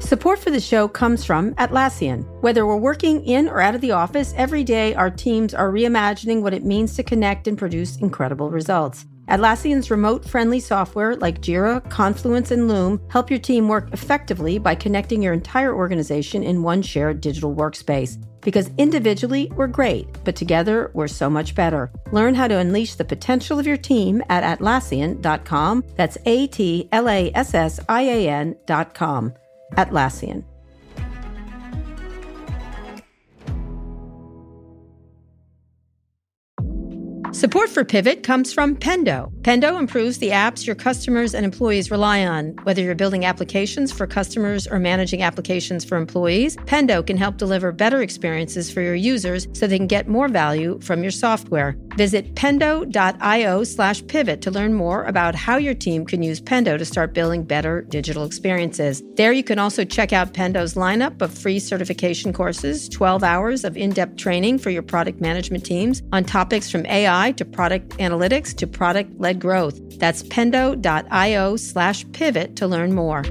Support for the show comes from Atlassian. Whether we're working in or out of the office, every day our teams are reimagining what it means to connect and produce incredible results. Atlassian's remote-friendly software like Jira, Confluence, and Loom help your team work effectively by connecting your entire organization in one shared digital workspace. Because individually, we're great, but together, we're so much better. Learn how to unleash the potential of your team at Atlassian.com. That's Atlassian.com. Atlassian. Support for Pivot comes from Pendo. Pendo improves the apps your customers and employees rely on. Whether you're building applications for customers or managing applications for employees, Pendo can help deliver better experiences for your users so they can get more value from your software. Visit pendo.io/pivot to learn more about how your team can use Pendo to start building better digital experiences. There you can also check out Pendo's lineup of free certification courses, 12 hours of in-depth training for your product management teams on topics from AI to product analytics to product-led growth. That's pendo.io/pivot to learn more.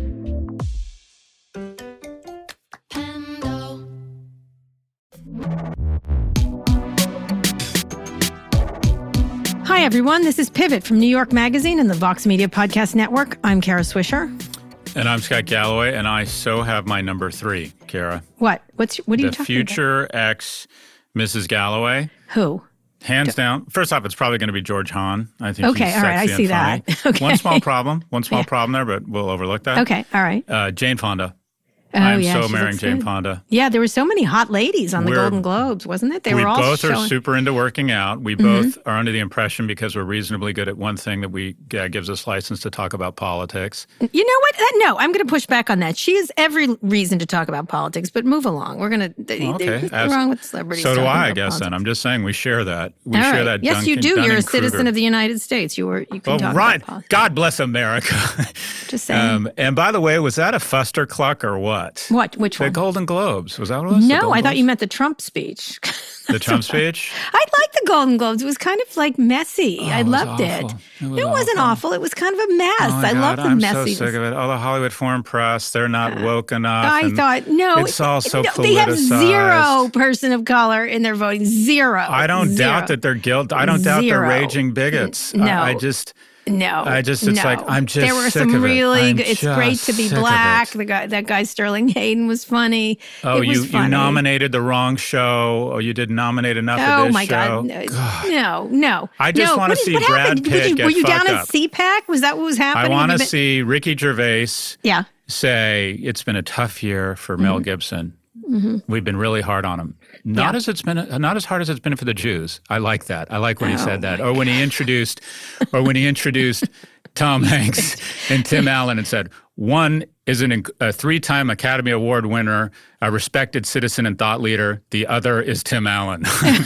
Hi, everyone. This is Pivot from New York Magazine and the Vox Media Podcast Network. I'm Kara Swisher. And I'm Scott Galloway, and I so have my number 3, Kara. What? What are you talking about? The future ex Mrs. Galloway. Who? Hands down. First off, it's probably going to be George Hahn. I think okay, he's all right, I see that. Okay. One small problem there, but we'll overlook that. Okay, all right. Jane Fonda. Oh, I'm yeah, so marrying Jane Fonda. Yeah, there were so many hot ladies on the Golden Globes, wasn't it? We both are super into working out. We both are under the impression, because we're reasonably good at one thing, that we gives us license to talk about politics. You know what? No, I'm going to push back on that. She has every reason to talk about politics, but move along. We're going to. Okay. What's wrong with celebrities? So do I guess. Politics? Then I'm just saying we share that. We all share right. that. Yes, you do. You're a citizen of the United States. You can talk about politics. God bless America. Just saying. And by the way, was that a fustercluck or what? What? Which one? The Golden Globes. Was that what it was? No, I thought you meant the Trump speech. The Trump speech? I liked the Golden Globes. It was kind of like messy. I loved it. It wasn't awful. It was kind of a mess. I love the messiness. I'm so sick of it. Oh, the Hollywood Foreign Press, they're not woke enough. I thought, no. It's all so politicized. They have zero person of color in their voting. Zero. I don't doubt that they're guilty. I don't doubt they're raging bigots. No. It's like, I'm just there were sick some of really it. It's great to be black. That guy Sterling Hayden was funny. Oh, it was you nominated the wrong show. Oh, you didn't nominate enough of this show. Oh my God. No. I just want to see Brad Pitt get Were you down up. at CPAC? Was that what was happening? I want to see Ricky Gervais say it's been a tough year for Mel Gibson. Mm-hmm. We've been really hard on him. Not as hard as it's been for the Jews. I like that. I like when he said that. Or when he introduced Tom Hanks and Tim Allen and said, one is a 3-time Academy Award winner, a respected citizen and thought leader. The other is Tim Allen.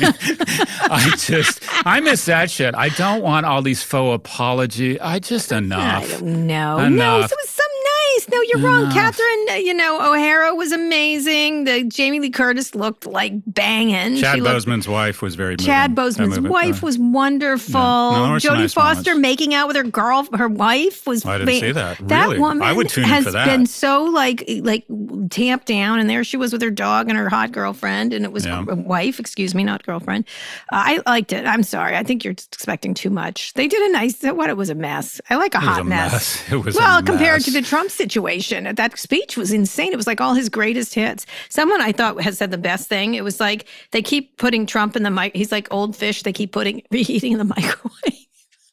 I miss that shit. I don't want all these faux apology. Enough. I don't know. Enough. No, it was some nice. No, you're wrong. Catherine, O'Hara was amazing. The Jamie Lee Curtis looked like banging. Chad Boseman's wife was very moving. Chad Boseman's wife was wonderful. No, Jodie Foster making out with her wife was. I didn't see that. Really? That woman I would tune in for that. Has been so like tamped down, and there she was with her dog and her hot girlfriend, and it was wife, not girlfriend. I liked it. I'm sorry. I think you're expecting too much. They did a nice. It was a mess. I like a hot mess. It was compared to the Trump situation. That speech was insane. It was like all his greatest hits. Someone I thought has said the best thing. It was like they keep putting Trump in the mic. He's like old fish. They keep reheating in the microwave.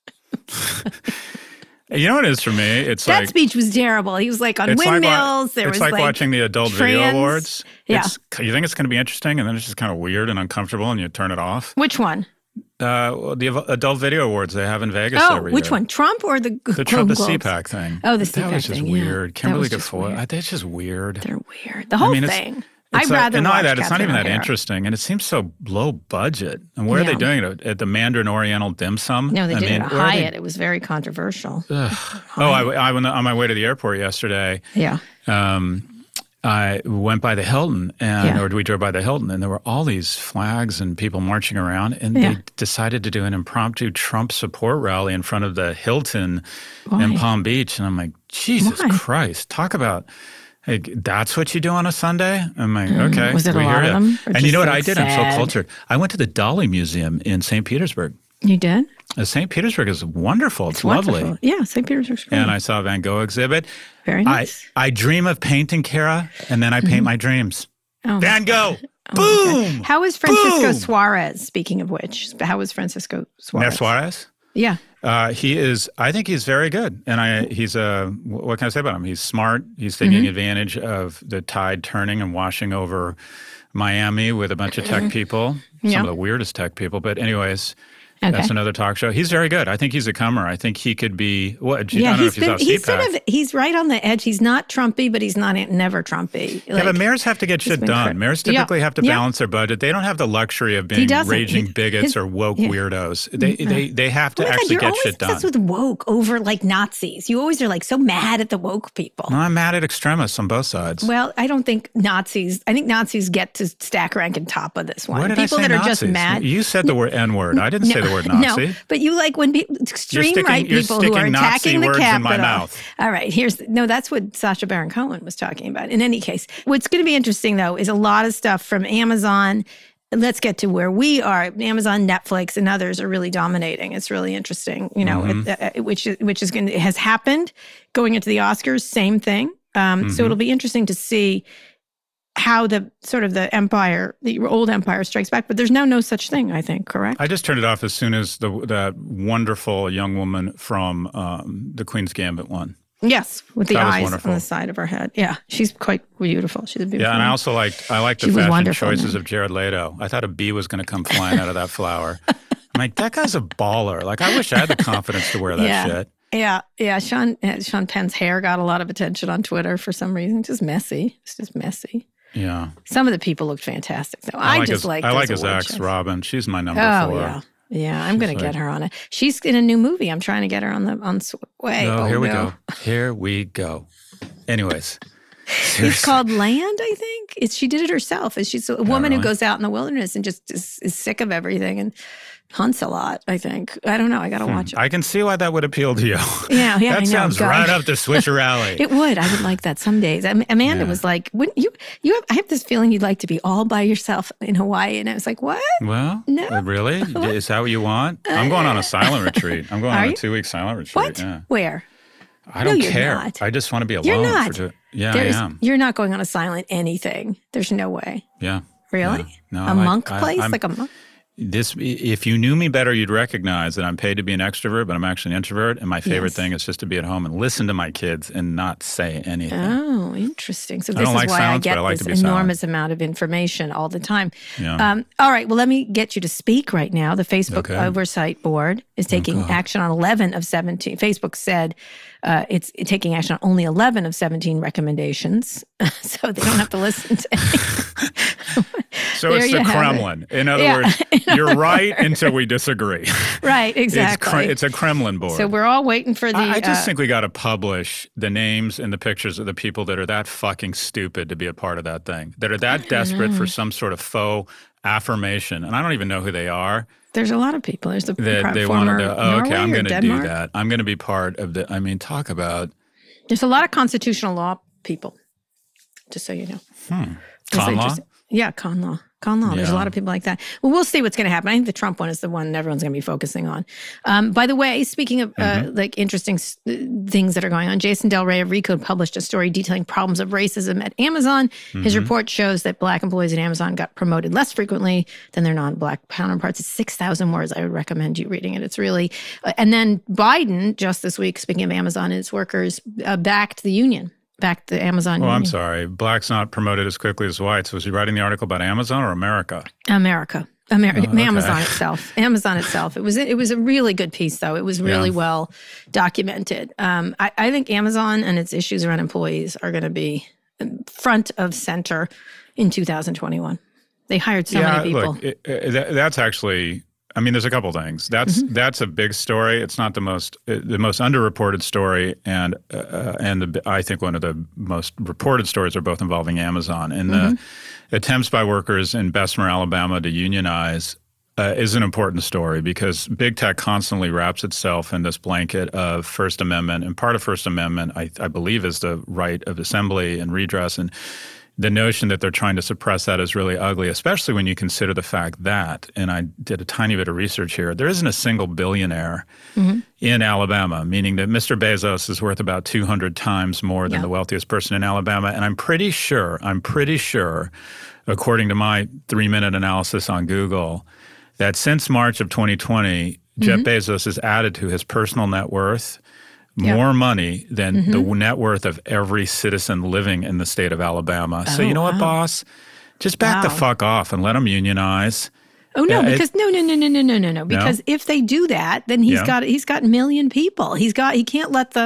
You know what it is for me? It's that speech was terrible. He was like on windmills. It's like watching the Adult Video Awards. Yeah. You think it's going to be interesting, and then it's just kind of weird and uncomfortable, and you turn it off. Which one? The Adult Video Awards they have in Vegas every year. Which one? Trump or the Trump, the CPAC thing? Oh, the CPAC thing. That was just weird. Kimberly Guilfoyle. That's just weird. They're weird. The whole thing. I'd rather watch Catherine it's not even that O'Hara. Interesting, and it seems so low budget. And where are they doing it? At the Mandarin Oriental Dim Sum? No, they did it at Hyatt. It was very controversial. I went on my way to the airport yesterday. Yeah. I went by the Hilton, or we drove by the Hilton, and there were all these flags and people marching around, and they decided to do an impromptu Trump support rally in front of the Hilton in Palm Beach. And I'm like, Jesus Christ, talk about Hey, that's what you do on a Sunday? I'm like, okay. Was it a lot of them? And you know what I did? Sad? I'm so cultured. I went to the Dali Museum in St. Petersburg. You did? St. Petersburg is wonderful. It's lovely. Wonderful. Yeah, St. Petersburg's great. And I saw a Van Gogh exhibit. Very nice. I dream of painting, Kara, and then I paint my dreams. Oh, Van Gogh! Boom! How is Francisco Suarez, speaking of which? How is Francisco Suarez? Suarez? Yeah. He is, I think he's very good. And he's what can I say about him? He's smart. He's taking advantage of the tide turning and washing over Miami with a bunch of tech people, some of the weirdest tech people. But anyways, that's another talk show. He's very good. I think he's a comer. I think he could be, I don't know if he's right on the edge. He's not Trumpy, but he's not never Trumpy. Yeah, but mayors have to get shit done. Mayors typically have to balance their budget. They don't have the luxury of being raging bigots or woke weirdos. They have to actually get shit done. You're always obsessed with woke over like Nazis. You always are like so mad at the woke people. No, I'm mad at extremists on both sides. Well, I don't think Nazis get to stack rank on top of this one. Where did I say that Nazis? Are just mad. You said the word N-word. I didn't say the word Nazi. No, but you like when extreme right people who are attacking the Capitol. In my mouth. All right, that's what Sacha Baron Cohen was talking about. In any case, what's going to be interesting though is a lot of stuff from Amazon. Let's get to where we are. Amazon, Netflix, and others are really dominating. It's really interesting, which has happened going into the Oscars. Same thing. So it'll be interesting to see how the old empire strikes back. But there's now no such thing, I think, correct? I just turned it off as soon as that wonderful young woman from the Queen's Gambit won. Yes, with the eyes on the side of her head. Yeah, she's quite beautiful. She's a beautiful woman. And I also like the fashion choices of Jared Leto. I thought a bee was going to come flying out of that flower. I'm like, that guy's a baller. Like, I wish I had the confidence to wear that shit. Yeah. Sean Penn's hair got a lot of attention on Twitter for some reason. It's just messy. Yeah. Some of the people looked fantastic, though. I like his ex, Robin. She's my number 4. Yeah, I'm going to get her on it. She's in a new movie. I'm trying to get her on Sway. Here we go. Anyways. Seriously. It's called Land, I think. She did it herself. She's a woman who goes out in the wilderness and just is sick of everything and hunts a lot, I think. I don't know. I got to watch it. I can see why that would appeal to you. Yeah. That sounds right up the Swisher alley. It would. I would like that some days. Amanda was like, "Wouldn't you? I have this feeling you'd like to be all by yourself in Hawaii." And I was like, "What? Well, no, really? Is that what you want? I'm going on a silent retreat. I'm going on a 2-week silent retreat. What? Yeah. Where? I don't care. Not. I just want to be alone. You're not. I am. You're not going on a silent anything. There's no way. Yeah. Really? Yeah. No. A monk place? Like a monk? If you knew me better, you'd recognize that I'm paid to be an extrovert, but I'm actually an introvert. And my favorite thing is just to be at home and listen to my kids and not say anything. Oh, interesting. So this is why I get this enormous amount of information all the time. Yeah. All right. Well, let me get you to speak right now. The Facebook Oversight Board is taking action on 11 of 17. Facebook said it's taking action on only 11 of 17 recommendations. So they don't have to listen to any. So it's the Kremlin. In other words, you're right until we disagree. Right, exactly. It's a Kremlin board. So we're all waiting for the... I just think we got to publish the names and the pictures of the people that are that fucking stupid to be a part of that thing, that are that desperate for some sort of faux affirmation. And I don't even know who they are. There's a lot of people. There's the they former wanted to, okay, I'm going to do Denmark. that. I'm going to be part of the, talk about... There's a lot of constitutional law people, just so you know. Con law? Yeah, con law. There's a lot of people like that. Well, we'll see what's going to happen. I think the Trump one is the one everyone's going to be focusing on. By the way, speaking of interesting things that are going on, Jason Del Rey of Recode published a story detailing problems of racism at Amazon. His report shows that Black employees at Amazon got promoted less frequently than their non-Black counterparts. It's 6,000 words. I would recommend you reading it. It's really... and then Biden, just this week, speaking of Amazon and its workers, backed the union. Back to Amazon. Well, I'm sorry. Black's not promoted as quickly as whites. Was he writing the article about Amazon or America? America. Amazon itself. Amazon itself. It was a really good piece, though. It was really well documented. I think Amazon and its issues around employees are going to be front of center in 2021. They hired so many people. Look, that's actually... there's a couple things. That's a big story. It's not the most underreported story, and I think one of the most reported stories are both involving Amazon and the attempts by workers in Bessemer, Alabama, to unionize is an important story because big tech constantly wraps itself in this blanket of First Amendment. And part of First Amendment, I believe, is the right of assembly and redress. And the notion that they're trying to suppress that is really ugly, especially when you consider the fact that, and I did a tiny bit of research here, there isn't a single billionaire in Alabama, meaning that Mr. Bezos is worth about 200 times more than the wealthiest person in Alabama. And I'm pretty sure, according to my 3-minute analysis on Google, that since March of 2020, Jeff Bezos has added to his personal net worth more money than the net worth of every citizen living in the state of Alabama. So you know what, boss? Just back the fuck off and let them unionize. Oh no, because no. Because if they do that, then he's got a million people. He can't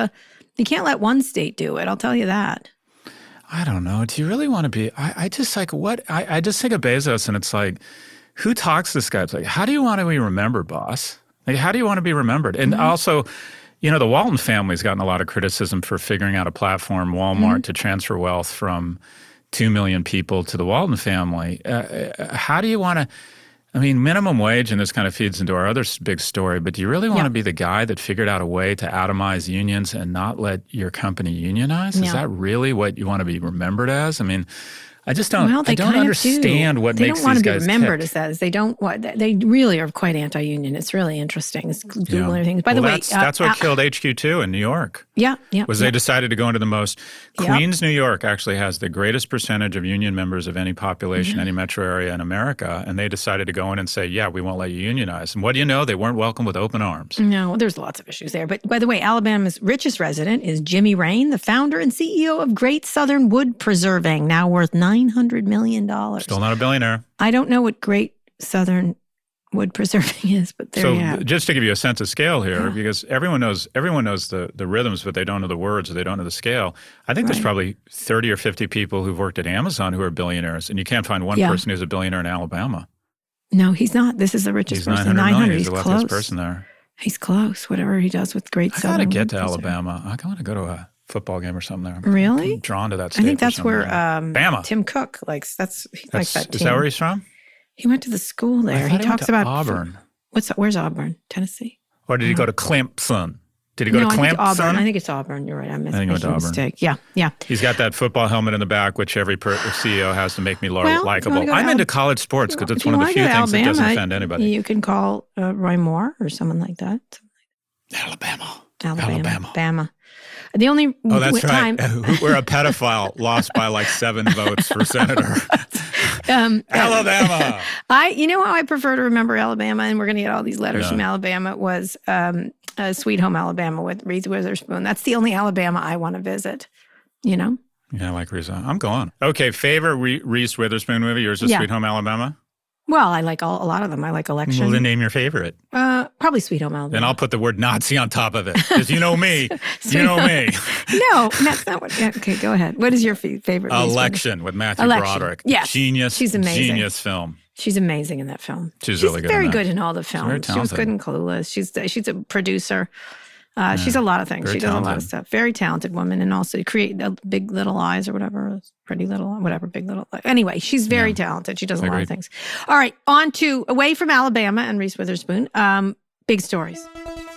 let one state do it. I'll tell you that. I don't know. Do you really want to be? I just like what I just think of Bezos, and it's like, who talks to this guy? It's like, how do you want to be remembered, boss? Like, how do you want to be remembered? And also, you know, the Walton family's gotten a lot of criticism for figuring out a platform, Walmart, to transfer wealth from 2 million people to the Walton family. How do you want to? I mean, minimum wage, and this kind of feeds into our other big story, but do you really want to be the guy that figured out a way to atomize unions and not let your company unionize? Is that really what you want to be remembered as? I mean, I just don't. Well, I don't understand what makes these guys. They don't want to be remembered as that. They really are quite anti-union. It's really interesting. It's Google and everything. By the way, that's what killed HQ2 in New York. They decided to go into the most. Queens, New York, actually has the greatest percentage of union members of any population, any metro area in America, and they decided to go in and say, "Yeah, we won't let you unionize." And what do you know? They weren't welcomed with open arms. No, there's lots of issues there. But by the way, Alabama's richest resident is Jimmy Rain, the founder and CEO of Great Southern Wood Preserving, now worth $900 million. Still not a billionaire. I don't know what Great Southern Wood Preserving is, but there you have it. Just to give you a sense of scale here, because everyone knows the rhythms, but they don't know the words or they don't know the scale. I think there's probably 30 or 50 people who've worked at Amazon who are billionaires, and you can't find one person who's a billionaire in Alabama. No, he's not. This is the richest person. 900. He's the wealthiest person there. He's close. Whatever he does with Great Southern. I gotta get to Alabama. I want to go to a football game or something there. Really? I'm drawn to that state. I think that's where Bama. Tim Cook likes. That's like that team. Is that where he's from? He went to the school there. He talks about Auburn. Where's Auburn? Tennessee? Or did he go to Clemson? Did he go to Clemson? I think it's Auburn. You're right. I think he went to Auburn. Mistake. Yeah. He's got that football helmet in the back, which every CEO has to make me likable. I'm into college sports because it's one of the few things that doesn't offend anybody. You can call Roy Moore or someone like that. Alabama. The only that's time right. We're a pedophile lost by like 7 votes for senator. Alabama. You know how I prefer to remember Alabama, and we're going to get all these letters from Alabama, was Sweet Home Alabama with Reese Witherspoon. That's the only Alabama I want to visit, you know? Yeah, I like Reese. I'm going. Okay, favorite Reese Witherspoon movie? Yours is Sweet Home Alabama? Well, I like a lot of them. I like Election. Well, then name your favorite. Probably Sweet Home Alabama. Then I'll put the word Nazi on top of it, because you know me. No, that's not what. Okay, go ahead. What is your favorite? Election with Matthew Broderick. Yes. Genius. She's amazing. Genius film. She's amazing in that film. She's really good. Very good in all the films. She was good in Clueless. She's a producer. She's a lot of things. She does a lot of stuff. Very talented woman, and also create Big Little Lies or whatever, Pretty Little, whatever, Big Little. Anyway, she's very talented. She does a lot of things. All right, on to away from Alabama and Reese Witherspoon. Big stories.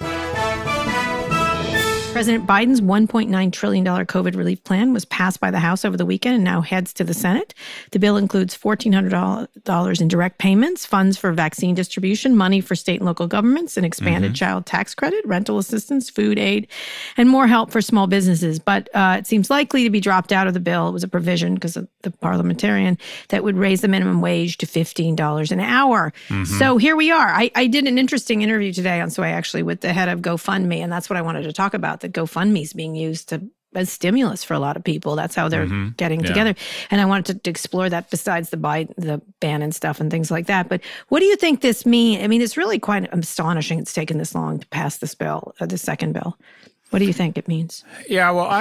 President Biden's $1.9 trillion COVID relief plan was passed by the House over the weekend and now heads to the Senate. The bill includes $1,400 in direct payments, funds for vaccine distribution, money for state and local governments, an expanded child tax credit, rental assistance, food aid, and more help for small businesses. But it seems likely to be dropped out of the bill. It was a provision, because of the parliamentarian, that would raise the minimum wage to $15 an hour. So here we are. I did an interesting interview today on Sway, actually, with the head of GoFundMe, and that's what I wanted to talk about. That GoFundMe is being used as stimulus for a lot of people. That's how they're getting together. And I wanted to explore that besides the ban and stuff and things like that. But what do you think this means? I mean, it's really quite astonishing it's taken this long to pass this bill, the second bill. What do you think it means? Yeah, well,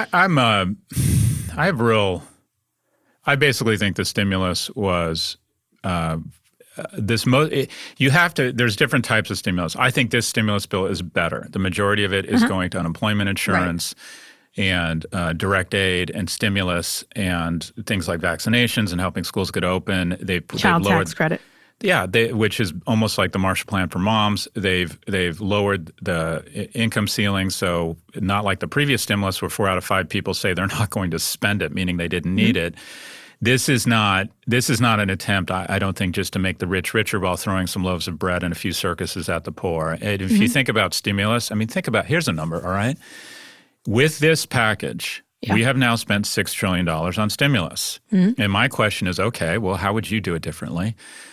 I basically think the stimulus was there's different types of stimulus. I think this stimulus bill is better. The majority of it is going to unemployment insurance and direct aid and stimulus and things like vaccinations and helping schools get open. Child tax credit. Yeah, which is almost like the Marshall Plan for moms. They've lowered the income ceiling, so not like the previous stimulus where 4 out of 5 people say they're not going to spend it, meaning they didn't need it. This is not an attempt, I don't think, just to make the rich richer while throwing some loaves of bread and a few circuses at the poor. And if you think about stimulus, I mean, here's a number, all right? With this package, we have now spent $6 trillion on stimulus. And my question is, okay, well, how would you do it differently?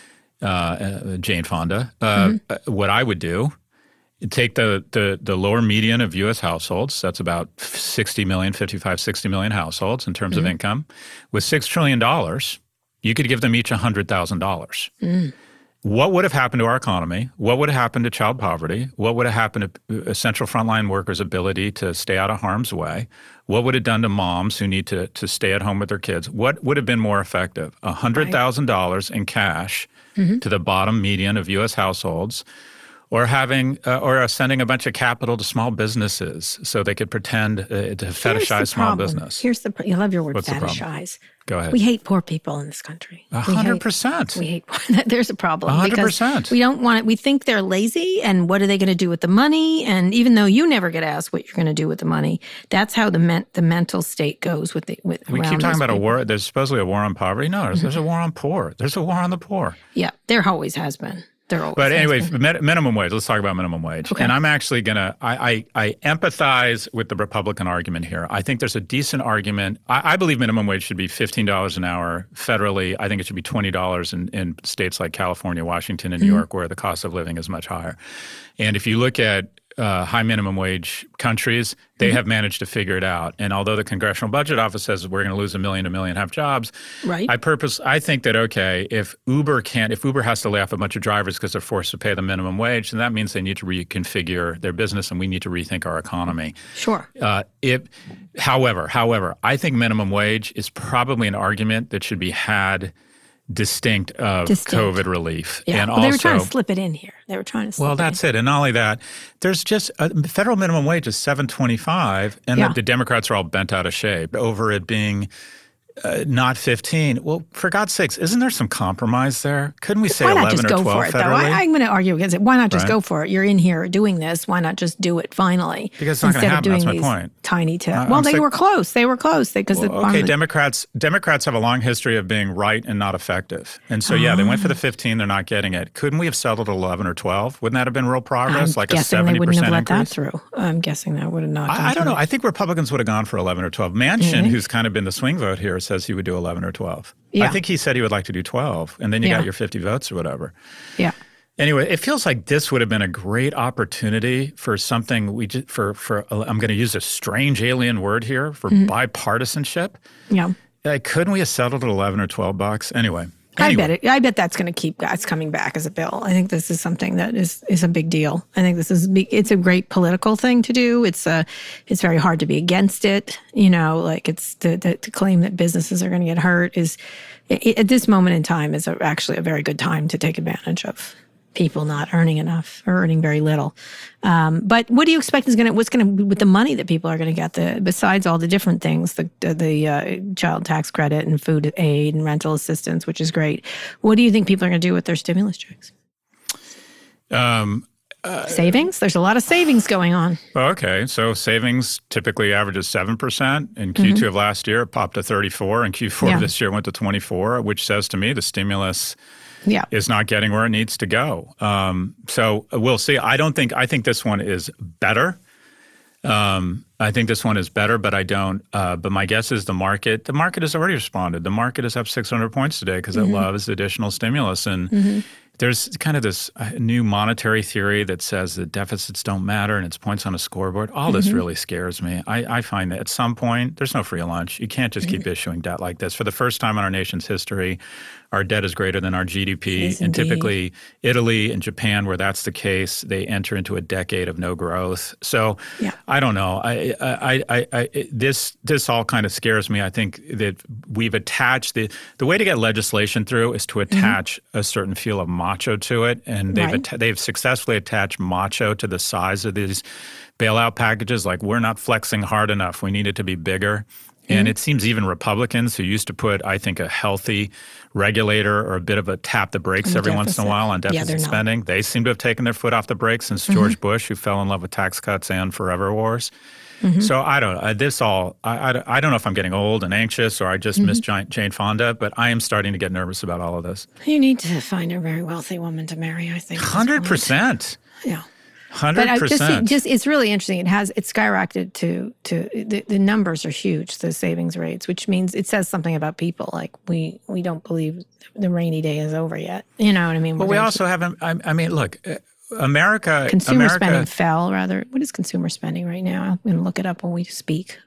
Jane Fonda, what I would do, take the lower median of U.S. households, that's about 60 million households in terms of income. With $6 trillion, you could give them each $100,000. What would have happened to our economy? What would have happened to child poverty? What would have happened to essential frontline workers' ability to stay out of harm's way? What would it have done to moms who need to stay at home with their kids? What would have been more effective? $100,000 in cash to the bottom median of U.S. households, or sending a bunch of capital to small businesses so they could pretend to fetishize small business. I love your word, fetishize. Go ahead. We hate poor people in this country. 100%. We hate there's a problem. 100%. We don't want it. We think they're lazy, and what are they going to do with the money? And even though you never get asked what you're going to do with the money, that's how the mental state goes with we keep talking about a war. There's supposedly a war on poverty. No, there's a war on poor. There's a war on the poor. Yeah, there always has been. But anyway, minimum wage. Let's talk about minimum wage. Okay. And I'm actually going to – I empathize with the Republican argument here. I think there's a decent argument. I believe minimum wage should be $15 an hour federally. I think it should be $20 in states like California, Washington, and New York, where the cost of living is much higher. And if you look at high minimum wage countries, they have managed to figure it out. And although the Congressional Budget Office says we're going to lose 1 million, 1.5 million jobs, right. I think that, okay, if Uber has to lay off a bunch of drivers because they're forced to pay the minimum wage, then that means they need to reconfigure their business and we need to rethink our economy. Sure. However, I think minimum wage is probably an argument that should be had distinct of COVID relief. Yeah. And they were trying to slip it in here. Well, that's it. And not only that, there's just federal minimum wage is $7.25, and the Democrats are all bent out of shape over it being not 15. Well, for God's sakes, isn't there some compromise there? Couldn't we say 11 or 12 federally? Why not just go for it, though? I'm going to argue against it. Why not just go for it? You're in here doing this. Why not just do it finally? Because it's not going to happen. That's my point. Tiny tips. They were close. Democrats have a long history of being right and not effective. And so, they went for the 15. They're not getting it. Couldn't we have settled at 11 or 12? Wouldn't that have been real progress? I'm guessing they wouldn't have let that through. I'm guessing that would have not gone I don't know. I think Republicans would have gone for 11 or 12. Manchin, who's kind of been the swing vote here, says he would do 11 or 12. Yeah. I think he said he would like to do 12, and then you got your 50 votes or whatever. Yeah. Anyway, it feels like this would have been a great opportunity for something I'm going to use a strange alien word here, for bipartisanship. Yeah. Couldn't we have settled at 11 or 12 bucks? Anyway. I bet that's going to keep guys coming back as a bill. I think this is something that is a big deal. I think it's a great political thing to do. It's very hard to be against it. It's to claim that businesses are going to get hurt at this moment in time is actually a very good time to take advantage of people not earning enough or earning very little. But what do you expect what's going to with the money that people are going to get? Besides all the different things, the child tax credit and food aid and rental assistance, which is great. What do you think people are going to do with their stimulus checks? Savings? There's a lot of savings going on. Okay, so savings typically averages 7%. In Q2 of last year, it popped to 34. In Q4 of this year, it went to 24, which says to me the stimulus is not getting where it needs to go. So we'll see. I think this one is better. I think this one is better, but I don't. But my guess is the market has already responded. The market is up 600 points today because it loves additional stimulus. And there's kind of this new monetary theory that says that deficits don't matter and it's points on a scoreboard. All this really scares me. I find that at some point, there's no free lunch. You can't just keep issuing debt like this. For the first time in our nation's history, our debt is greater than our GDP. Yes, and typically Italy and Japan, where that's the case, they enter into a decade of no growth. So I don't know. This all kind of scares me. I think that we've attached the way to get legislation through is to attach a certain feel of macho to it, and they've successfully attached macho to the size of these bailout packages. Like, we're not flexing hard enough. We need it to be bigger. And it seems even Republicans who used to put, I think, a healthy regulator or a bit of a tap the brakes every once in a while on deficit spending, they seem to have taken their foot off the brakes since George Bush, who fell in love with tax cuts and forever wars. So I don't I don't know if I'm getting old and anxious or I just miss Jane Fonda, but I am starting to get nervous about all of this. You need to find a very wealthy woman to marry, I think. 100%. Yeah. 100%. Just it's really interesting. It's skyrocketed to the numbers are huge, the savings rates, which means it says something about people. Like we don't believe the rainy day is over yet. You know what I mean? But we also haven't. I mean, look, Consumer spending fell, rather. What is consumer spending right now? I'm going to look it up when we speak.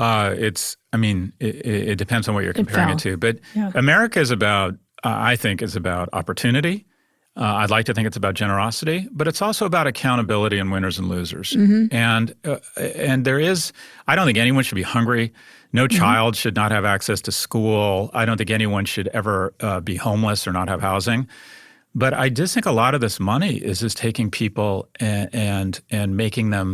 It depends on what you're comparing it to. But America is about, I think, is about opportunity. I'd like to think it's about generosity, but it's also about accountability and winners and losers. And there is, I don't think anyone should be hungry. No child should not have access to school. I don't think anyone should ever be homeless or not have housing. But I just think a lot of this money is just taking people and making them,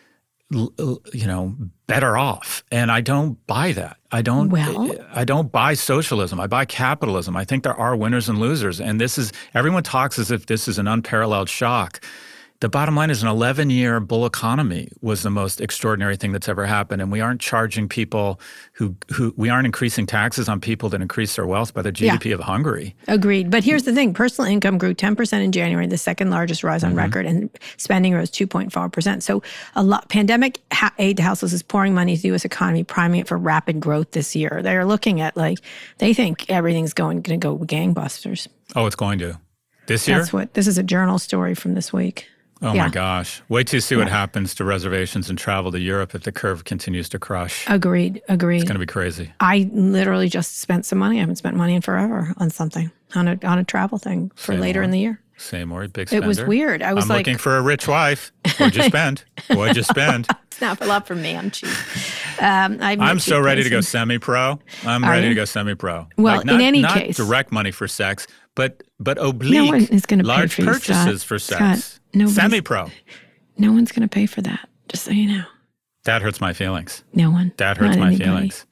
better off. And I don't buy that. I don't buy socialism. I buy capitalism. I think there are winners and losers. And everyone talks as if this is an unparalleled shock. The bottom line is an 11-year bull economy was the most extraordinary thing that's ever happened. And we aren't charging people we aren't increasing taxes on people that increase their wealth by the GDP of Hungary. Agreed. But here's the thing. Personal income grew 10% in January, the second largest rise on record, and spending rose 2.4%. So pandemic aid to households is pouring money to the U.S. economy, priming it for rapid growth this year. They're looking at they think everything's going to go gangbusters. Oh, it's going to. This year? This is a journal story from this week. Oh, my gosh. Wait till you see what happens to reservations and travel to Europe if the curve continues to crush. Agreed. It's going to be crazy. I literally just spent some money. I haven't spent money in forever on something, on a travel thing for later in the year. Same more, big spender. It was weird. I'm looking for a rich wife. What'd you spend? What'd you spend? It's not a lot for me. I'm cheap. I'm so ready to go semi-pro. I'm ready to go semi-pro. Well, in any case. Not direct money for sex, but oblique large purchases for sex. Semi-pro. No one's going to pay for that, just so you know. That hurts my feelings. No one. That hurts my feelings.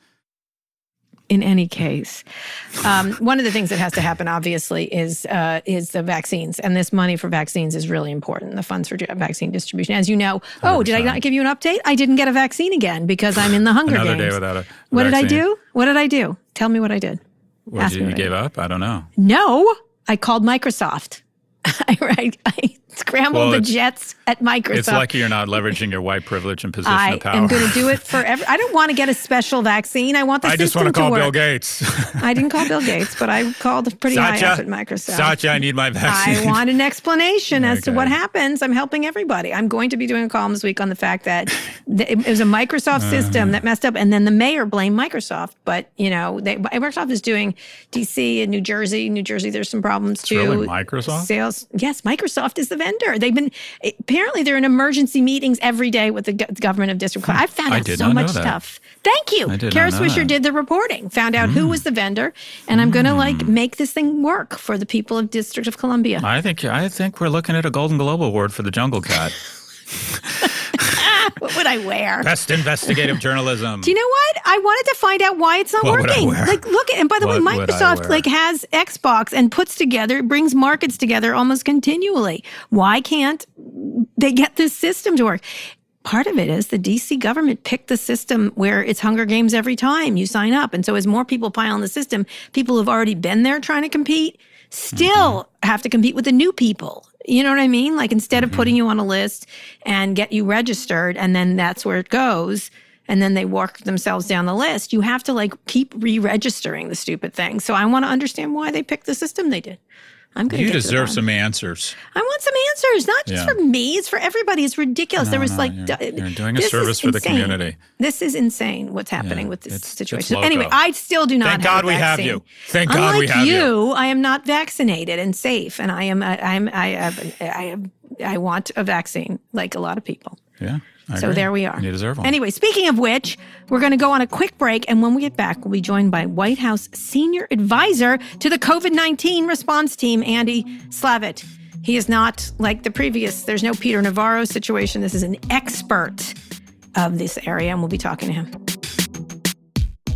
In any case, one of the things that has to happen, obviously, is the vaccines. And this money for vaccines is really important, the funds for vaccine distribution. As you know, 100%. Did I not give you an update? I didn't get a vaccine again because I'm in the Hunger Games. Another day without a vaccine. What did I do? Tell me what I did. You gave up? I don't know. No, I called Microsoft. I scrambled the jets at Microsoft. It's lucky you're not leveraging your white privilege and position of power. I am going to do it for I don't want to get a special vaccine. I want the system to work. I just want to call Bill Gates. I didn't call Bill Gates, but I called pretty high up at Microsoft. Satya, I need my vaccine. I want an explanation as to what happens. I'm helping everybody. I'm going to be doing a column this week on the fact that it was a Microsoft system that messed up, and then the mayor blamed Microsoft. But, Microsoft is doing D.C. and New Jersey. There's some problems too. Really Microsoft? Sales. Yes, Microsoft is the vendor. Apparently they're in emergency meetings every day with the government of District Columbia. I found out so much stuff. Thank you. Kara Swisher did the reporting, found out who was the vendor, and I'm going to make this thing work for the people of District of Columbia. I think we're looking at a Golden Globe Award for the Jungle Cat. What would I wear? Best investigative journalism. Do you know what? I wanted to find out why it's not working. Look at, and by the way, Microsoft has Xbox and brings markets together almost continually. Why can't they get this system to work? Part of it is the DC government picked the system where it's Hunger Games every time you sign up. And so as more people pile on the system, people who've already been there trying to compete still have to compete with the new people. You know what I mean? Instead of putting you on a list and get you registered, and then that's where it goes, and then they work themselves down the list, you have to keep re-registering the stupid thing. So I want to understand why they picked the system they did. You deserve some answers. I want some answers, not just for me. It's for everybody. It's ridiculous. You're doing a service for the community. This is insane what's happening with this situation. Anyway, I still do not have a vaccine. Thank God we have you. Thank God we have you. I am not vaccinated and safe, and I want a vaccine like a lot of people. Yeah. So there we are. You deserve one. Anyway, speaking of which, we're going to go on a quick break. And when we get back, we'll be joined by White House senior advisor to the COVID-19 response team, Andy Slavitt. He is not like the previous. There's no Peter Navarro situation. This is an expert of this area, and we'll be talking to him.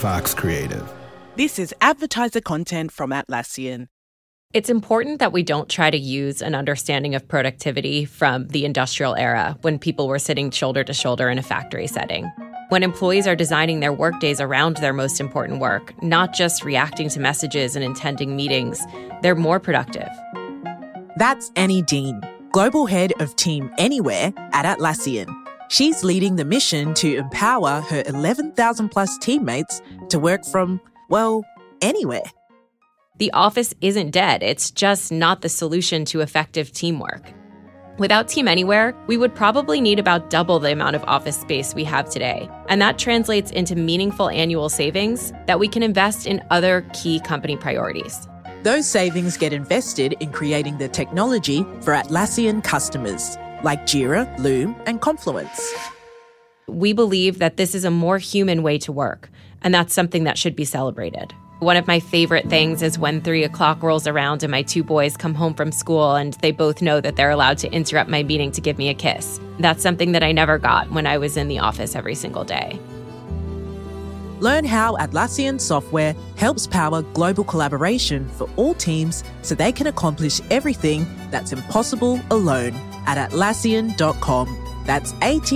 Fox Creative. This is advertiser content from Atlassian. It's important that we don't try to use an understanding of productivity from the industrial era when people were sitting shoulder to shoulder in a factory setting. When employees are designing their workdays around their most important work, not just reacting to messages and attending meetings, they're more productive. That's Annie Dean, Global Head of Team Anywhere at Atlassian. She's leading the mission to empower her 11,000 plus teammates to work from, well, anywhere. The office isn't dead. It's just not the solution to effective teamwork. Without Team Anywhere, we would probably need about double the amount of office space we have today. And that translates into meaningful annual savings that we can invest in other key company priorities. Those savings get invested in creating the technology for Atlassian customers, like Jira, Loom, and Confluence. We believe that this is a more human way to work, and that's something that should be celebrated. One of my favorite things is when 3 o'clock rolls around and my two boys come home from school and they both know that they're allowed to interrupt my meeting to give me a kiss. That's something that I never got when I was in the office every single day. Learn how Atlassian software helps power global collaboration for all teams so they can accomplish everything that's impossible alone at Atlassian.com. That's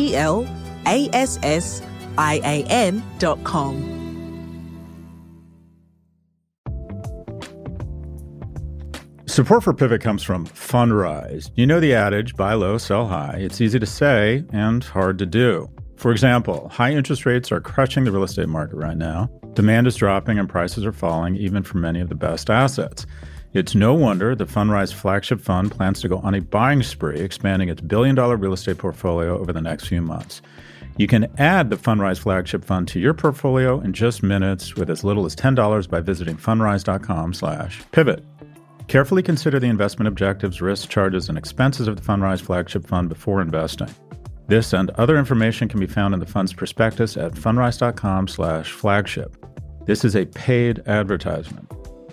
ATLASSIAN.com. Support for Pivot comes from Fundrise. You know the adage, buy low, sell high. It's easy to say and hard to do. For example, high interest rates are crushing the real estate market right now. Demand is dropping and prices are falling, even for many of the best assets. It's no wonder the Fundrise flagship fund plans to go on a buying spree, expanding its billion-dollar real estate portfolio over the next few months. You can add the Fundrise flagship fund to your portfolio in just minutes with as little as $10 by visiting fundrise.com/pivot. Carefully consider the investment objectives, risks, charges, and expenses of the Fundrise flagship fund before investing. This and other information can be found in the fund's prospectus at fundrise.com/flagship. This is a paid advertisement.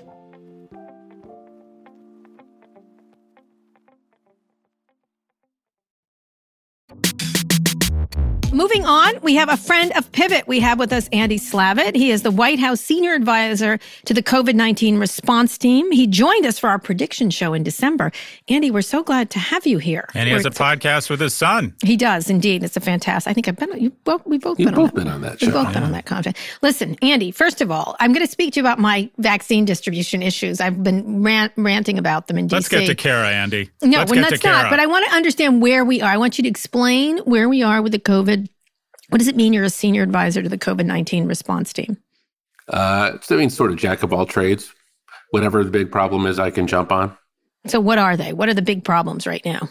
Moving on, we have a friend of Pivot. We have with us Andy Slavitt. He is the White House Senior Advisor to the COVID-19 response team. He joined us for our prediction show in December. Andy, we're so glad to have you here. And he has a podcast with his son. He does, indeed. It's a fantastic. I think I've been. We've both been on that show. We've both been on that content. Listen, Andy. First of all, I'm going to speak to you about my vaccine distribution issues. I've been ranting about them in D.C. Let's get to Kara, Andy. No, let's not. But I want to understand where we are. I want you to explain where we are with the COVID. What does it mean you're a senior advisor to the COVID-19 response team? It means sort of jack of all trades. Whatever the big problem is, I can jump on. So what are they? What are the big problems right now?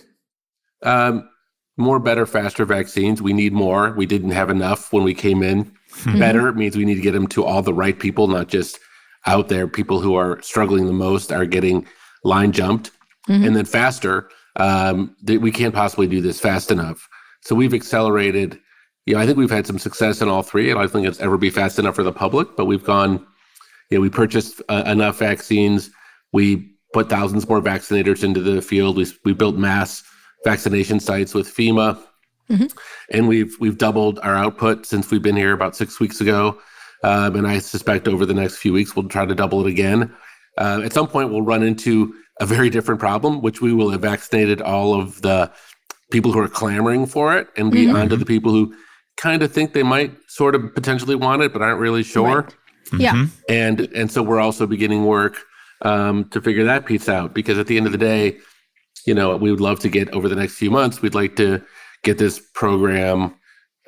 More, better, faster vaccines. We need more. We didn't have enough when we came in. Mm-hmm. Better means we need to get them to all the right people, not just out there. People who are struggling the most are getting line jumped. Mm-hmm. And then faster, we can't possibly do this fast enough. So we've accelerated. I think we've had some success in all three, and I don't think it's ever be fast enough for the public, but we've gone, we purchased enough vaccines. We put thousands more vaccinators into the field. We built mass vaccination sites with FEMA, mm-hmm. and we've doubled our output since we've been here about 6 weeks ago. And I suspect over the next few weeks, we'll try to double it again. At some point, we'll run into a very different problem, which we will have vaccinated all of the people who are clamoring for it and be mm-hmm. onto the people who kind of think they might sort of potentially want it, but aren't really sure. Right. Yeah. And so we're also beginning work to figure that piece out, because at the end of the day, we would love to get over the next few months, we'd like to get this program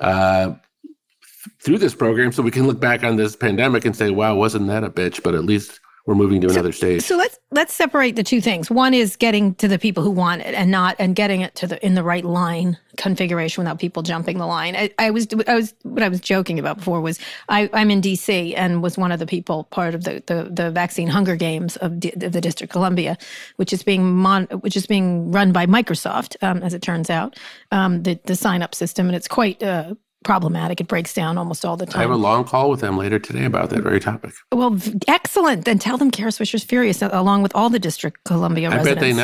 through this program so we can look back on this pandemic and say, wow, wasn't that a bitch? But at least we're moving to another stage. So let's separate the two things. One is getting to the people who want it and getting it to in the right line configuration without people jumping the line. I was what I was joking about before was I'm in DC and was one of the people part of the vaccine Hunger Games of the District of Columbia, which is being run by Microsoft, as it turns out, the sign up system, and it's quite problematic. It breaks down almost all the time. I have a long call with them later today about that very topic. Well, excellent. Then tell them Kara Swisher's furious, along with all the District of Columbia residents. I bet they know.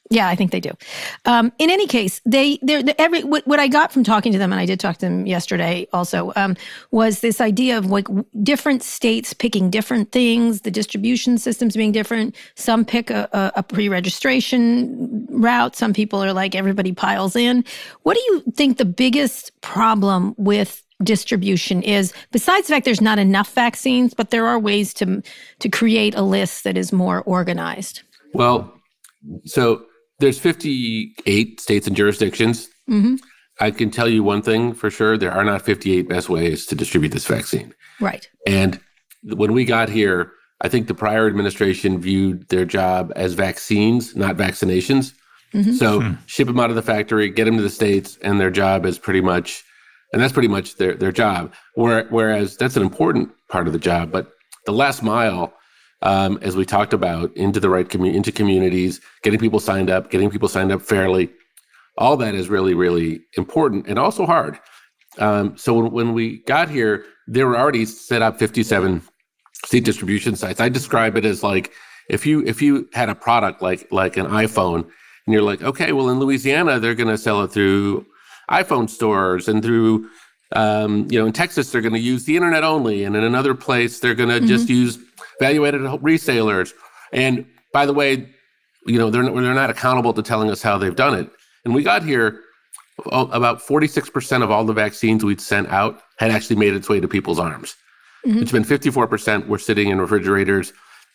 Yeah, I think they do. In any case, what I got from talking to them, and I did talk to them yesterday also, was this idea of like different states picking different things, the distribution systems being different. Some pick a pre-registration route. Some people are like, everybody piles in. What do you think the biggest problem with distribution is, besides the fact there's not enough vaccines, but there are ways to create a list that is more organized? Well, so there's 58 states and jurisdictions. Mm-hmm. I can tell you one thing for sure. There are not 58 best ways to distribute this vaccine. Right. And when we got here, I think the prior administration viewed their job as vaccines, not vaccinations. Mm-hmm. So ship them out of the factory, get them to the states, and their job is pretty much, and that's pretty much their job. Whereas that's an important part of the job. But the last mile, as we talked about, into the right into communities, getting people signed up fairly, all that is really, really important and also hard. So when we got here, there were already set up 57 seat distribution sites. I describe it as like if you had a product like an iPhone, and you're like, okay, well in Louisiana they're going to sell it through iPhone stores, and through in Texas they're going to use the internet only, and in another place they're going to just use value-added resellers. And by the way, they're not accountable to telling us how they've done it. And we got here, about 46% of all the vaccines we'd sent out had actually made its way to people's arms. Mm-hmm. It's been 54% were sitting in refrigerators.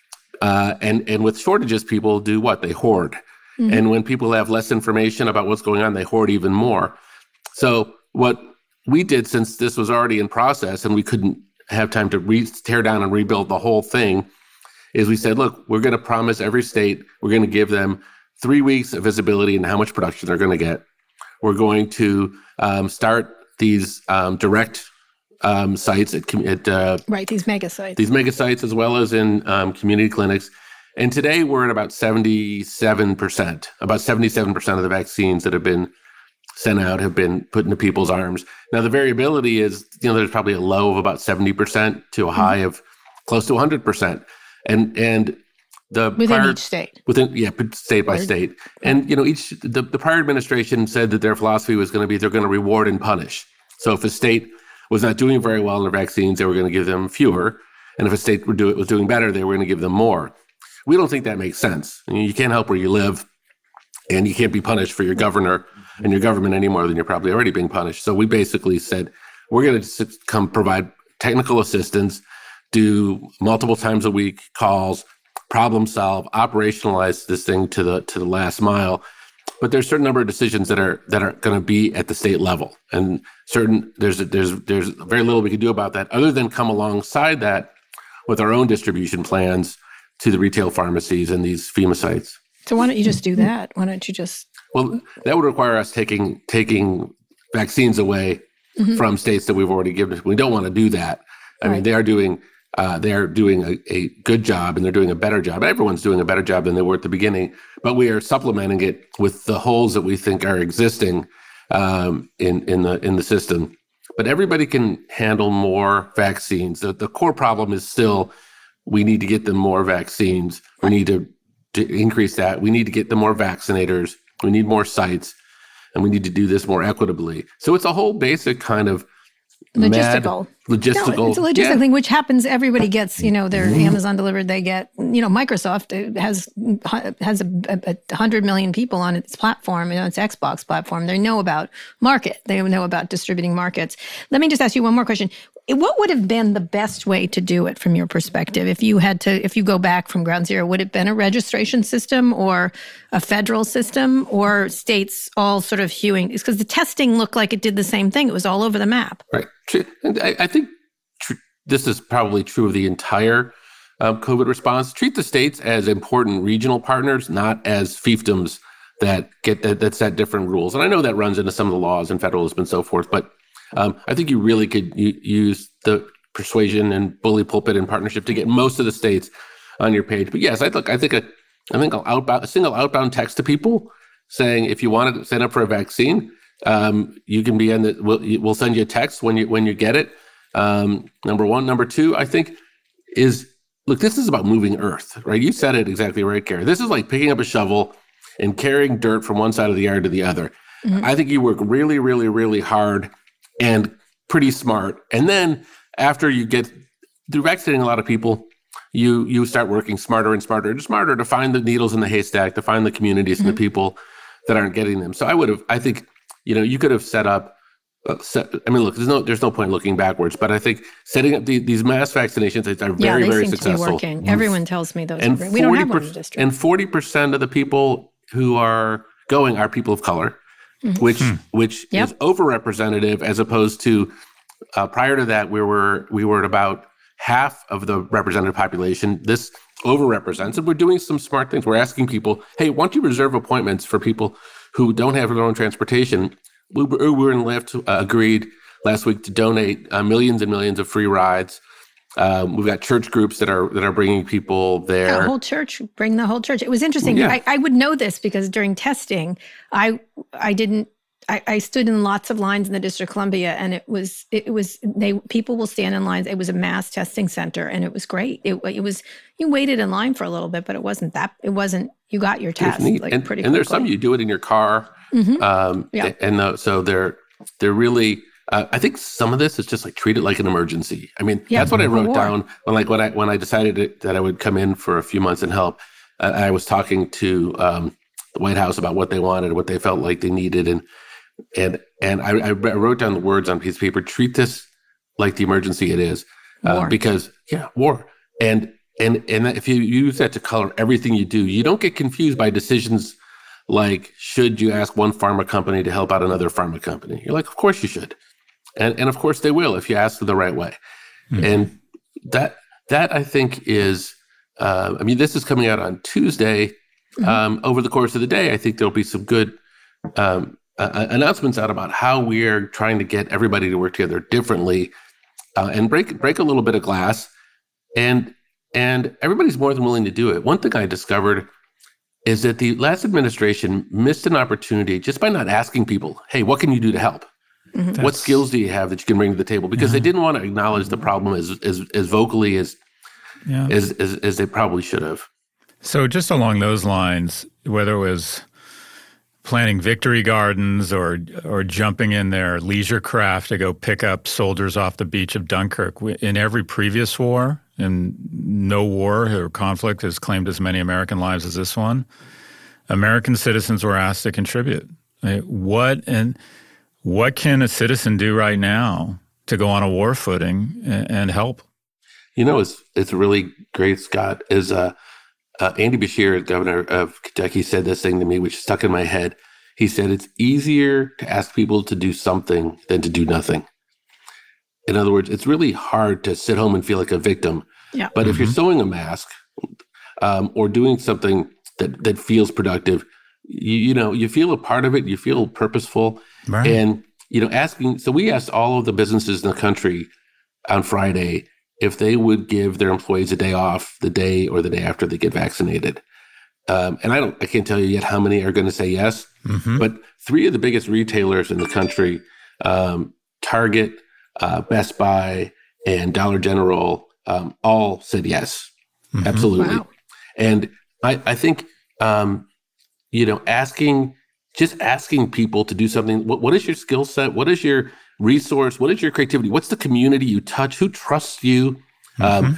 And with shortages, people do what? They hoard. Mm-hmm. And when people have less information about what's going on, they hoard even more. So what we did, since this was already in process and we couldn't have time to tear down and rebuild the whole thing, is we said, look, we're going to promise every state, we're going to give them 3 weeks of visibility into how much production they're going to get. We're going to start these direct sites at these mega sites. These mega sites, as well as in community clinics. And today we're at about 77%. About 77% of the vaccines that have been sent out have been put into people's arms. Now, the variability is, there's probably a low of about 70% to a high of close to 100%. And the within each state. State by state. And, the prior administration said that their philosophy was going to be they're going to reward and punish. So if a state was not doing very well in their vaccines, they were going to give them fewer. And if a state was doing better, they were going to give them more. We don't think that makes sense. You can't help where you live, and you can't be punished for your governor and your government any more than you're probably already being punished. So we basically said, we're going to come provide technical assistance, do multiple times a week calls, problem solve, operationalize this thing to the last mile. But there's a certain number of decisions that are going to be at the state level, and there's very little we can do about that other than come alongside that with our own distribution plans to the retail pharmacies and these FEMA sites. So why don't you just do that? Why don't you just? Well, that would require us taking vaccines away from states that we've already given. We don't want to do that. I mean, they are doing a good job, and they're doing a better job. Everyone's doing a better job than they were at the beginning, but we are supplementing it with the holes that we think are existing in the system. But everybody can handle more vaccines. The core problem is still we need to get them more vaccines. We need to increase that. We need to get them more vaccinators. We need more sites, and we need to do this more equitably. So it's a whole basic kind of logistical. No, it's a logistic thing, which happens. Everybody gets, their Amazon delivered. They get, Microsoft has 100 million people on its platform, its Xbox platform. They know about market. They know about distributing markets. Let me just ask you one more question. What would have been the best way to do it from your perspective? If you go back from ground zero, would it have been a registration system or a federal system, or states all sort of hewing? Because the testing looked like it did the same thing. It was all over the map. Right. And I think this is probably true of the entire COVID response. Treat the states as important regional partners, not as fiefdoms that set different rules. And I know that runs into some of the laws and federalism and so forth, but I think you really could use the persuasion and bully pulpit and partnership to get most of the states on your page. But yes, I think a single outbound text to people saying, if you want to sign up for a vaccine, you can be we'll send you a text when you get it. Number one. Number two, I think is, look, this is about moving earth, right? You said it exactly right, Kara. This is like picking up a shovel and carrying dirt from one side of the yard to the other. Mm-hmm. I think you work really, really, really hard and pretty smart. And then after you get through vaccinating a lot of people, you start working smarter and smarter to find the needles in the haystack, to find the communities and the people that aren't getting them. So I think, you could have set up, look, there's no point looking backwards, but I think setting up these mass vaccinations are very, very successful. To be working. Everyone tells me those. And we don't have one in the district. And 40% of the people who are going are people of color, which is overrepresentative, as opposed to prior to that, we were at about half of the representative population. This overrepresents, and we're doing some smart things. We're asking people, hey, why don't you reserve appointments for people who don't have their own transportation? Uber and Lyft agreed last week to donate millions and millions of free rides. We've got church groups that are bringing people there. The whole church, bring the whole church. It was interesting. Yeah. I would know this because during testing, I stood in lots of lines in the District of Columbia, and people will stand in lines. It was a mass testing center, and it was great. It was, you waited in line for a little bit, but it wasn't, you got your test pretty quickly. And there's some you do it in your car. Mm-hmm. So they're really, I think some of this is just like treat it like an emergency. I mean, that's what I wrote down when I decided that I would come in for a few months and help. I was talking to the White House about what they wanted, what they felt like they needed, and I wrote down the words on a piece of paper: treat this like the emergency it is, because war. And if you use that to color everything you do, you don't get confused by decisions like, should you ask one pharma company to help out another pharma company? You're like, of course you should. And of course they will if you ask them the right way. Mm-hmm. And that I think is, this is coming out on Tuesday. Mm-hmm. Over the course of the day, I think there'll be some good announcements out about how we're trying to get everybody to work together differently and break a little bit of glass. And everybody's more than willing to do it. One thing I discovered is that the last administration missed an opportunity just by not asking people, hey, what can you do to help? Mm-hmm. What skills do you have that you can bring to the table? Because they didn't want to acknowledge the problem as vocally as they probably should have. So just along those lines, whether it was planting victory gardens or jumping in their leisure craft to go pick up soldiers off the beach of Dunkirk, in every previous war, and no war or conflict has claimed as many American lives as this one, American citizens were asked to contribute. What can a citizen do right now to go on a war footing and help? It's really great, Scott, is Andy Beshear, governor of Kentucky, said this thing to me, which stuck in my head. He said, it's easier to ask people to do something than to do nothing. In other words, it's really hard to sit home and feel like a victim. Yeah. But if you're sewing a mask or doing something that feels productive, you feel a part of it, you feel purposeful. Right. And, so we asked all of the businesses in the country on Friday if they would give their employees a day off the day or the day after they get vaccinated. And I can't tell you yet how many are going to say yes, but 3 of the biggest retailers in the country, Target, Best Buy, and Dollar General, all said yes, absolutely. Wow. And I think, asking people to do something, what is your skill set? What is your resource? What is your creativity? What's the community you touch? Who trusts you? And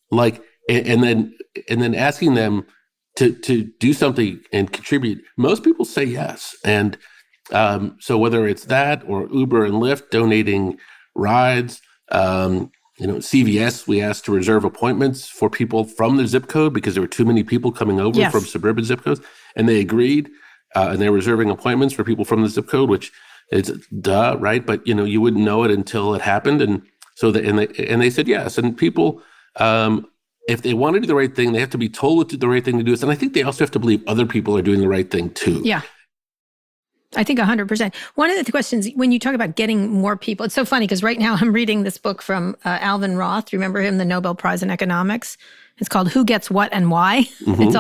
then asking them to do something and contribute. Most people say yes. And so whether it's that or Uber and Lyft donating rides, CVS, we asked to reserve appointments for people from the zip code because there were too many people coming over from suburban zip codes, and they agreed, and they're reserving appointments for people from the zip code, which is right? But you wouldn't know it until it happened, and so they said yes. And people, if they want to do the right thing, they have to be told to do the right thing to do this, and I think they also have to believe other people are doing the right thing too. Yeah. I think 100%. One of the questions, when you talk about getting more people, it's so funny because right now I'm reading this book from Alvin Roth. Remember him, the Nobel Prize in Economics? It's called Who Gets What and Why? Mm-hmm. It's all about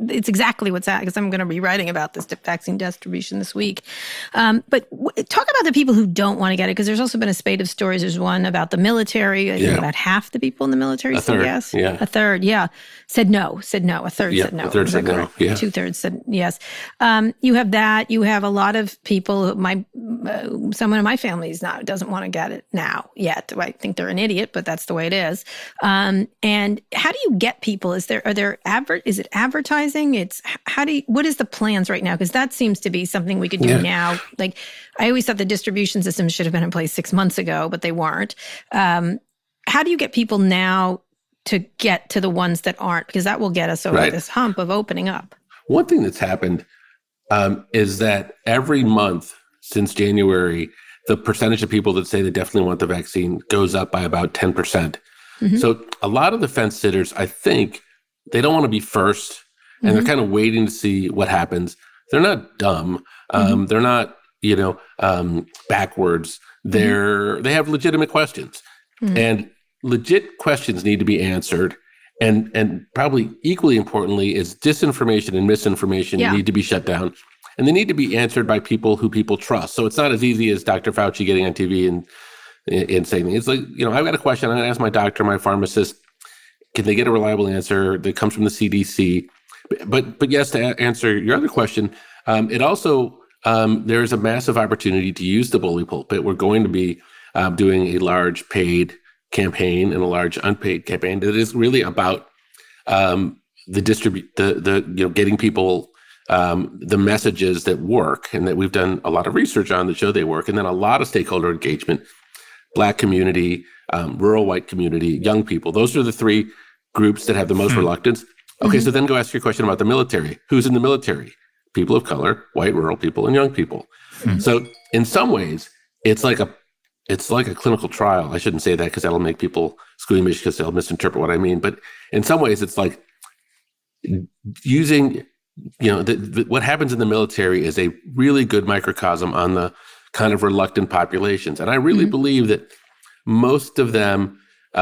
it's exactly what's happening, because I'm going to be writing about this vaccine distribution this week. But talk about the people who don't want to get it, because there's also been a spate of stories. There's one about the military. I think about half the people in the military said yes. Yeah. A third, said no. A third said no. A third said no. Yeah. 2/3 said yes. You have that. You have a lot of people. Someone in my family doesn't want to get it now yet. I think they're an idiot, but that's the way it is. And how do you get people? Is it advertising? What is the plans right now? Because that seems to be something we could do now. Like, I always thought the distribution system should have been in place 6 months ago, but they weren't. How do you get people now to get to the ones that aren't? Because that will get us over this hump of opening up. One thing that's happened is that every month since January, the percentage of people that say they definitely want the vaccine goes up by about 10%. Mm-hmm. So a lot of the fence sitters, I think, they don't want to be first, and they're kind of waiting to see what happens. They're not dumb. They're not, backwards. They have legitimate questions, and legit questions need to be answered. And probably equally importantly is disinformation and misinformation need to be shut down, and they need to be answered by people who people trust. So it's not as easy as Dr. Fauci getting on TV and saying, it's like, I've got a question. I'm going to ask my doctor, my pharmacist, can they get a reliable answer that comes from the CDC? But yes, to answer your other question, it also, there is a massive opportunity to use the bully pulpit. We're going to be doing a large paid campaign and a large unpaid campaign that is really about getting people the messages that work, and that we've done a lot of research on that show they work, and then a lot of stakeholder engagement, Black community, rural white community, young people. Those are the three groups that have the most reluctance. Okay, so then go ask your question about the military. Who's in the military? People of color, white rural people, and young people. So in some ways, it's like a clinical trial. I shouldn't say that because that'll make people squeamish because they'll misinterpret what I mean. But in some ways, it's like using, what happens in the military is a really good microcosm on the kind of reluctant populations. And I really believe that most of them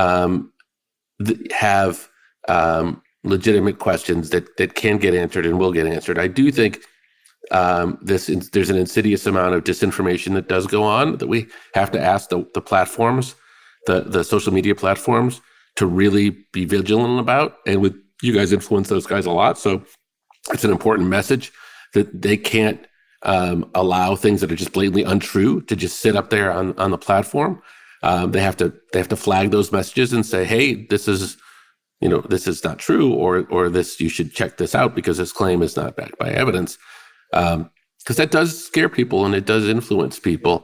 have legitimate questions that can get answered and will get answered. I do think there's an insidious amount of disinformation that does go on that we have to ask the platforms, the social media platforms, to really be vigilant about. And you guys influence those guys a lot, so it's an important message that they can't allow things that are just blatantly untrue to just sit up there on the platform. They have to flag those messages and say, hey, this is not true, or this, you should check this out because this claim is not backed by evidence. Because that does scare people and it does influence people.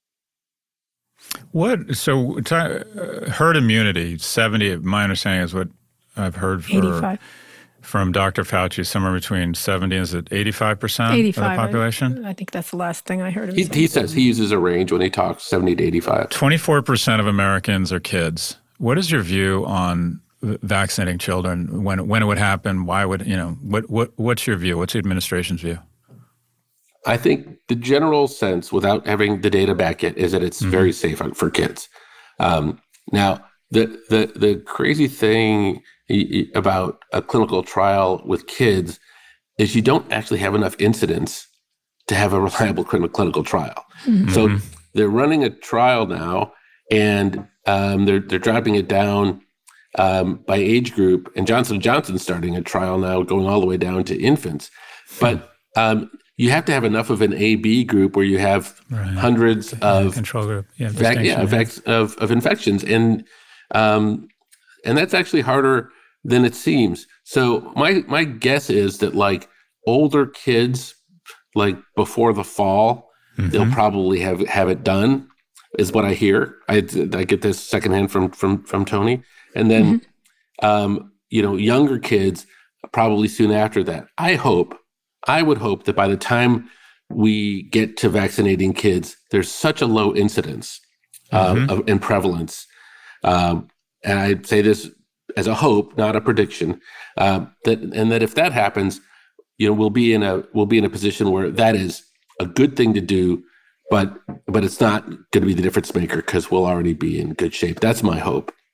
Herd immunity, 70, my understanding is what I've heard from Dr. Fauci, somewhere between 70, is it 85% of the population? I think that's the last thing I heard him say. He says he uses a range when he talks, 70 to 85. 24% of Americans are kids. What is your view on vaccinating children? When it would happen? Why would, what's your view? What's the administration's view? I think the general sense, without having the data back yet, is that it's very safe for kids. Now, the crazy thing about a clinical trial with kids is you don't actually have enough incidence to have a reliable clinical trial. So they're running a trial now, and they're dropping it down by age group. And Johnson & Johnson's starting a trial now, going all the way down to infants. But you have to have enough of an A-B group where you have hundreds of control group, of infections, and that's actually harder than it seems. So my guess is that, like, older kids, like before the fall, they'll probably have it done, is what I hear. I get this secondhand from Tony, and then younger kids probably soon after that. I would hope that by the time we get to vaccinating kids, there's such a low incidence and prevalence. And I say this as a hope, not a prediction, that if that happens, we'll be in a position where that is a good thing to do, but it's not going to be the difference maker because we'll already be in good shape. That's my hope.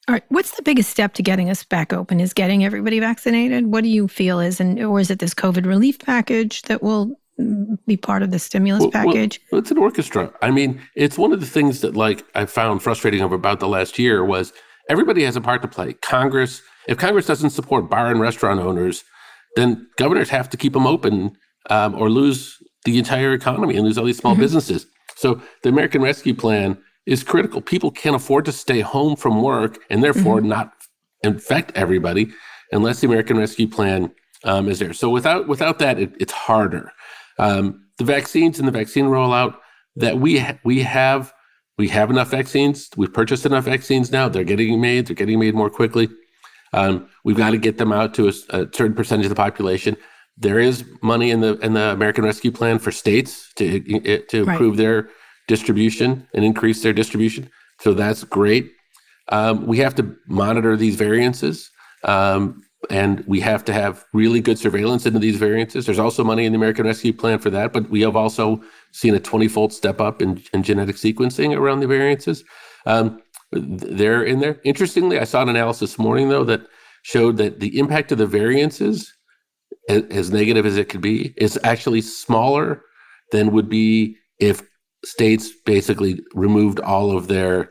All right. What's the biggest step to getting us back open? Is getting everybody vaccinated? What do you feel is, or is it this COVID relief package that will be part of the stimulus package? Well, it's an orchestra. I mean, it's one of the things that I found frustrating about the last year was everybody has a part to play. Congress, if Congress doesn't support bar and restaurant owners, then governors have to keep them open or lose the entire economy and lose all these small businesses. So the American Rescue Plan is critical. People can't afford to stay home from work and therefore not infect everybody unless the American Rescue Plan is there. So without that, it's harder. The vaccines and the vaccine rollout that we have enough vaccines. We've purchased enough vaccines now. They're getting made. They're getting made more quickly. We've got to get them out to a certain percentage of the population. There is money in the American Rescue Plan for states to improve their distribution and increase their distribution. So that's great. We have to monitor these variances, and we have to have really good surveillance into these variances. There's also money in the American Rescue Plan for that, but we have also seen a 20-fold step up in genetic sequencing around the variances. They're in there. Interestingly, I saw an analysis this morning, though, that showed that the impact of the variances, as negative as it could be, is actually smaller than would be if states basically removed all of their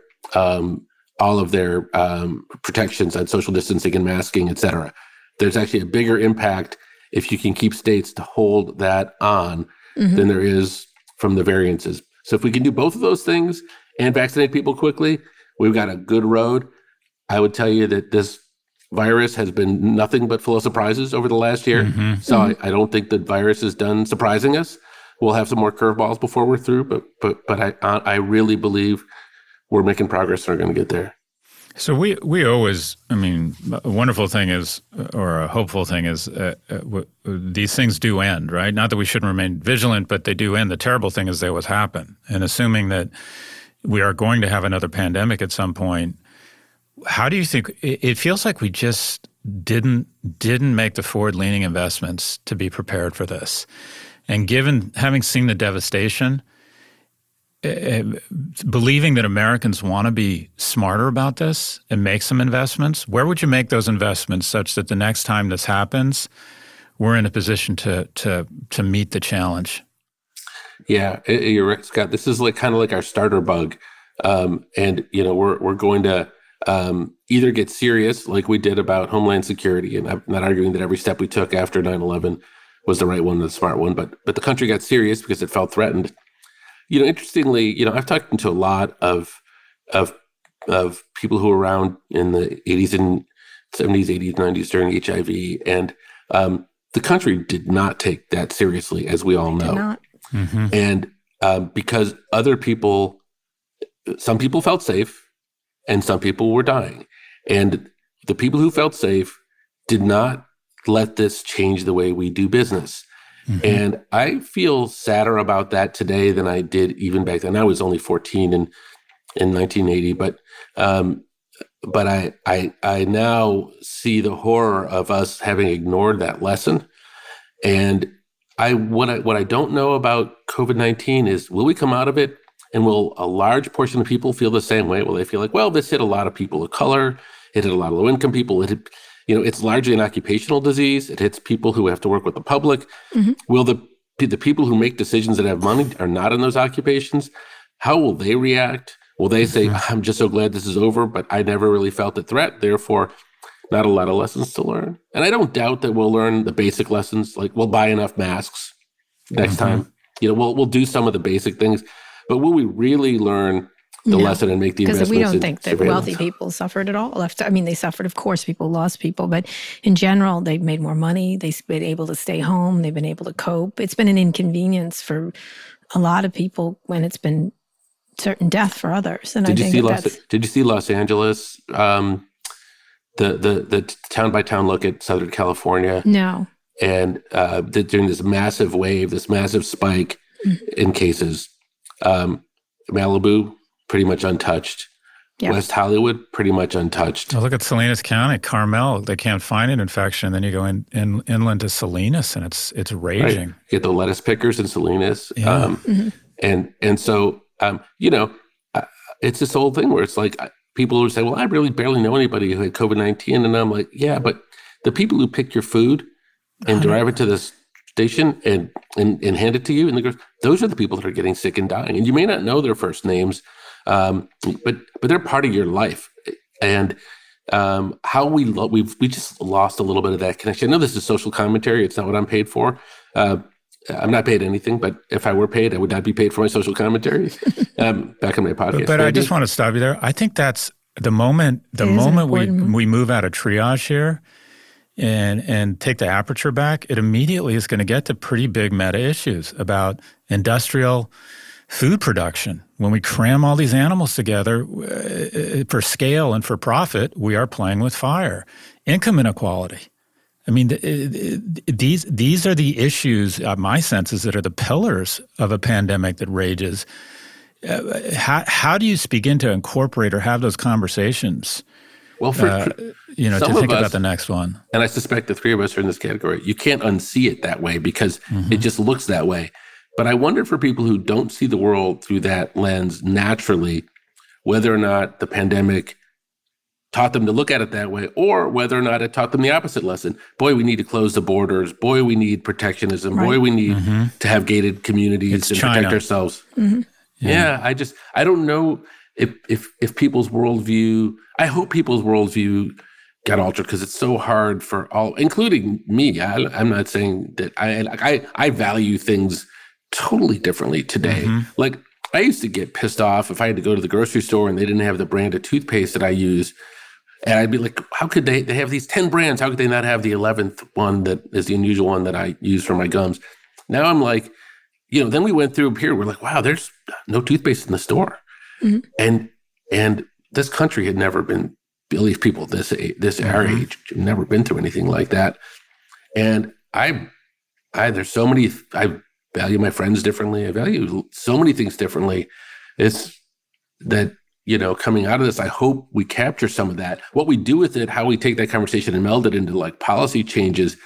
protections on social distancing and masking, et cetera. There's actually a bigger impact if you can keep states to hold that on than there is from the variances. So if we can do both of those things and vaccinate people quickly, we've got a good road. I would tell you that this virus has been nothing but full of surprises over the last year. So I don't think the virus is done surprising us. We'll have some more curveballs before we're through, but I really believe we're making progress and are going to get there. So we always, I mean, a wonderful thing is, or a hopeful thing is, these things do end, right? Not that we shouldn't remain vigilant, but they do end. The terrible thing is they always happen. And assuming that we are going to have another pandemic at some point, how do you think, it feels like we just didn't make the forward-leaning investments to be prepared for this. And having seen the devastation, believing that Americans want to be smarter about this and make some investments, where would you make those investments such that the next time this happens, we're in a position to meet the challenge? Yeah, you're right, Scott. This is kind of like our starter bug, and we're going to either get serious, like we did about Homeland Security, and I'm not arguing that every step we took after 9/11 was the right one, the smart one, but the country got serious because it felt threatened. Interestingly, I've talked to a lot of people who were around in the 80s and 70s, 80s, 90s during HIV, and the country did not take that seriously, as we all know. Did not. And because some people felt safe, and some people were dying, and the people who felt safe did not let this change the way we do business. And I feel sadder about that today than I did even back then. I was only 14 in 1980, but I now see the horror of us having ignored that lesson. And what I don't know about COVID-19 is, will we come out of it, and will a large portion of people feel the same way? Will they feel like, well, this hit a lot of people of color, it hit a lot of low-income people, it's largely an occupational disease. It hits people who have to work with the public. Will the people who make decisions that have money are not in those occupations? How will they react? Will they say, I'm just so glad this is over, but I never really felt a threat, therefore not a lot of lessons to learn? And I don't doubt that we'll learn the basic lessons, like we'll buy enough masks next time. We'll do some of the basic things, but will we really learn the lesson and make the investments? Because we don't think that wealthy people suffered at all. I mean, they suffered, of course, people lost people, but in general, they've made more money. They've been able to stay home. They've been able to cope. It's been an inconvenience for a lot of people when it's been certain death for others. And did you see Los Angeles, the town by town look at Southern California? No. And during this massive wave, this massive spike in cases, Malibu, pretty much untouched. Yeah. West Hollywood, pretty much untouched. Oh, look at Salinas County, Carmel. They can't find an infection. Then you go inland to Salinas, and it's raging. Right. You get the lettuce pickers in Salinas. Yeah. And so, it's this whole thing where it's like people who say, well, I really barely know anybody who had COVID-19. And I'm like, yeah, but the people who pick your food and drive it to the station and hand it to you, and those are the people that are getting sick and dying. And you may not know their first names, but they're part of your life. And how we just lost a little bit of that connection. I know this is social commentary. It's not what I'm paid for. I'm not paid anything, but if I were paid, I would not be paid for my social commentary. Back in my podcast. But I just want to stop you there. I think that's the moment we move out of triage here and take the aperture back, it immediately is going to get to pretty big meta issues about industrial food production. When we cram all these animals together for scale and for profit, we are playing with fire. Income inequality. I mean, these are the issues, my sense is, that are the pillars of a pandemic that rages. How do you begin to incorporate or have those conversations? Well, to think about the next one. And I suspect the three of us are in this category. You can't unsee it that way because it just looks that way. But I wonder for people who don't see the world through that lens naturally, whether or not the pandemic taught them to look at it that way, or whether or not it taught them the opposite lesson. Boy, we need to close the borders. Boy, we need protectionism. Right. Boy, we need to have gated communities and protect ourselves. Mm-hmm. Yeah, I don't know if people's worldview, I hope people's worldview got altered because it's so hard for all, including me. I'm not saying that I value things totally differently today. Mm-hmm. Like, I used to get pissed off if I had to go to the grocery store and they didn't have the brand of toothpaste that I use. And I'd be like, how could they have these 10 brands? How could they not have the 11th one that is the unusual one that I use for my gums? Now I'm like, then we went through a period, we're like, wow, there's no toothpaste in the store. Mm-hmm. And this country had never been, at least people this our age, have never been through anything like that. And there's so many, I value my friends differently. I value so many things differently. It's that, coming out of this, I hope we capture some of that. What we do with it, how we take that conversation and meld it into like policy changes.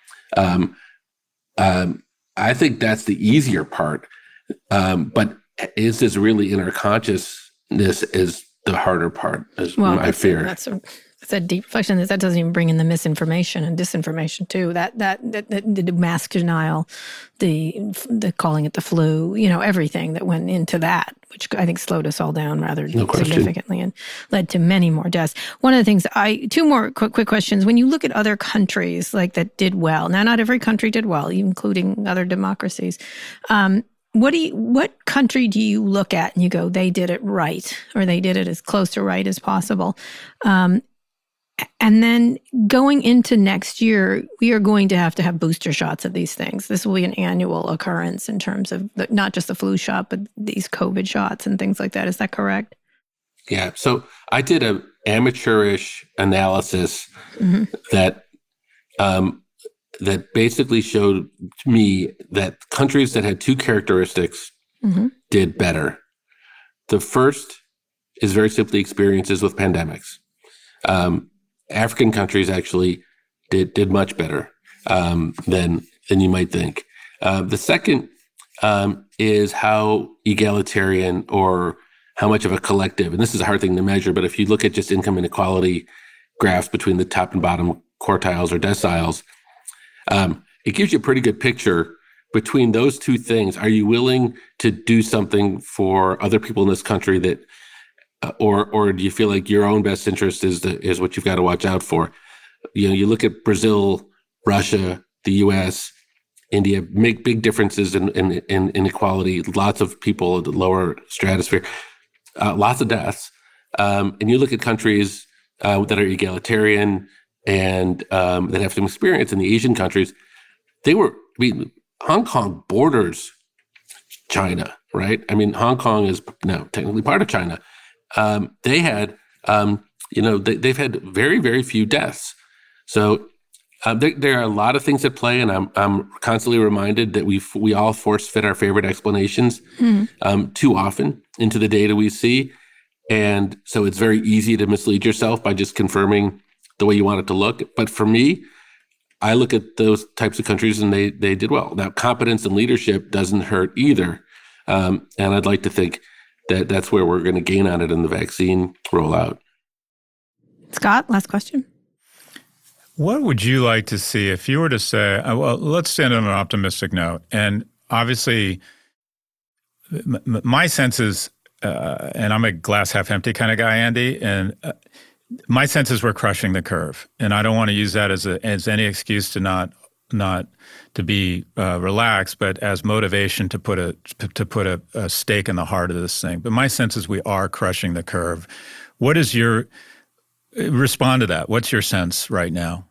I think that's the easier part. But is this really in our consciousness is the harder part, is my fear. That's a deep reflection. That doesn't even bring in the misinformation and disinformation too. That the mask denial, the calling it the flu, everything that went into that, which I think slowed us all down rather significantly and led to many more deaths. One of the things two more quick questions. When you look at other countries like that did well, now not every country did well, including other democracies. What country do you look at and you go, they did it right, or they did it as close to right as possible? And then going into next year, we are going to have booster shots of these things. This will be an annual occurrence in terms of not just the flu shot, but these COVID shots and things like that. Is that correct? Yeah. So I did an amateurish analysis that basically showed me that countries that had two characteristics did better. The first is very simply experiences with pandemics. African countries actually did much better than you might think. The second is how egalitarian or how much of a collective, and this is a hard thing to measure, but if you look at just income inequality graphs between the top and bottom quartiles or deciles, it gives you a pretty good picture between those two things. Are you willing to do something for other people in this country that or do you feel like your own best interest is what you've got to watch out for? You look at Brazil, Russia, the U.S., India, make big differences in inequality. Lots of people at the lower stratosphere, lots of deaths. And you look at countries that are egalitarian and that have some experience in the Asian countries. Hong Kong borders China, right? I mean, Hong Kong is now technically part of China. They had, they've had very, very few deaths. So there are a lot of things at play, and I'm constantly reminded that we all force fit our favorite explanations too often into the data we see, and so it's very easy to mislead yourself by just confirming the way you want it to look. But for me, I look at those types of countries and they did well. Now, competence and leadership doesn't hurt either, and I'd like to think that that's where we're going to gain on it in the vaccine rollout. Scott, last question. What would you like to see if you were to say, well, let's stand on an optimistic note. And obviously, my sense is, and I'm a glass half empty kind of guy, Andy, and my sense is we're crushing the curve. And I don't want to use that as any excuse to not to be relaxed, but as motivation to put a stake in the heart of this thing. But my sense is we are crushing the curve. What is your respond to that? What's your sense right now?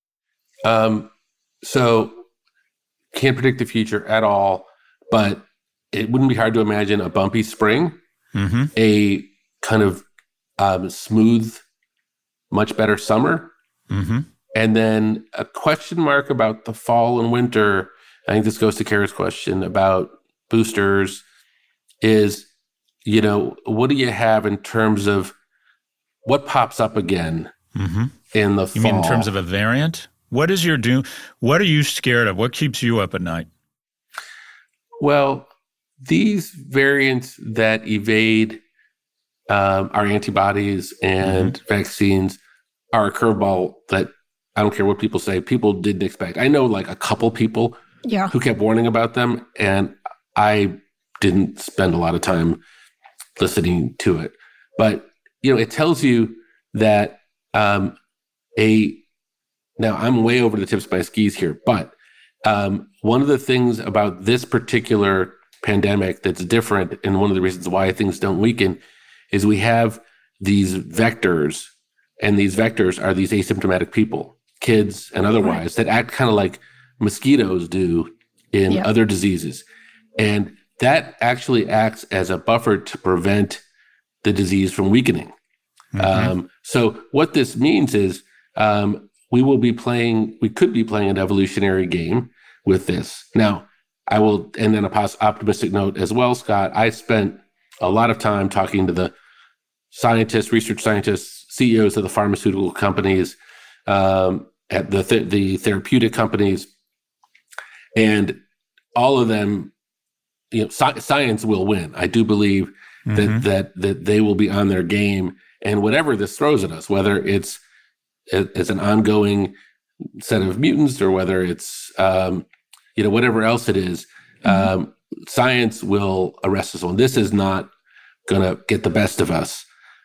So can't predict the future at all, but it wouldn't be hard to imagine a bumpy spring, a kind of smooth, much better summer, and then a question mark about the fall and winter. I think this goes to Kara's question about boosters is, what do you have in terms of what pops up again in the fall? You mean in terms of a variant? What is your doom? What are you scared of? What keeps you up at night? Well, these variants that evade our antibodies and vaccines are a curveball that I don't care what people say, people didn't expect. I know like a couple people who kept warning about them, and I didn't spend a lot of time listening to it. But, it tells you that now I'm way over the tips of my skis here, but one of the things about this particular pandemic that's different, and one of the reasons why things don't weaken, is we have these vectors, and these vectors are these asymptomatic people, kids and otherwise, that act kind of like mosquitoes do in other diseases. And that actually acts as a buffer to prevent the disease from weakening. So what this means is we could be playing an evolutionary game with this. Now, I will end on a optimistic note as well, Scott. I spent a lot of time talking to the research scientists, CEOs of the pharmaceutical companies, at the therapeutic companies, and all of them, science will win. I do believe that they will be on their game, and whatever this throws at us, whether it's an ongoing set of mutants or whether it's whatever else it is, science will arrest us on. This is not going to get the best of us.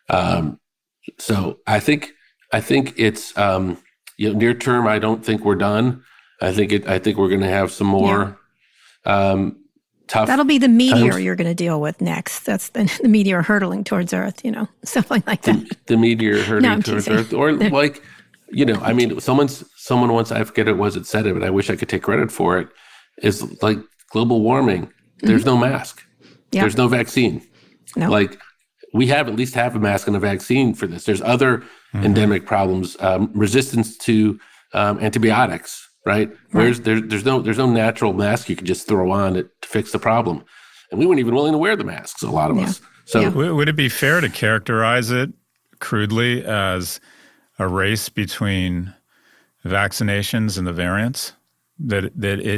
So I think it's near term. I don't think we're done. I think we're going to have some more tough. That'll be the meteor times. You're going to deal with next. That's the meteor hurtling towards Earth. Something like that. The meteor hurtling towards Earth, or like, I mean, someone once, I forget it was that said it, but I wish I could take credit for it. Is like global warming. There's no mask. There's no vaccine. No. Like, we have at least half a mask and a vaccine for this. There's other endemic problems, resistance to antibiotics, right? There's no natural mask you can just throw on to fix the problem. And we weren't even willing to wear the masks, a lot of us. So would it be fair to characterize it crudely as a race between vaccinations and the variants? That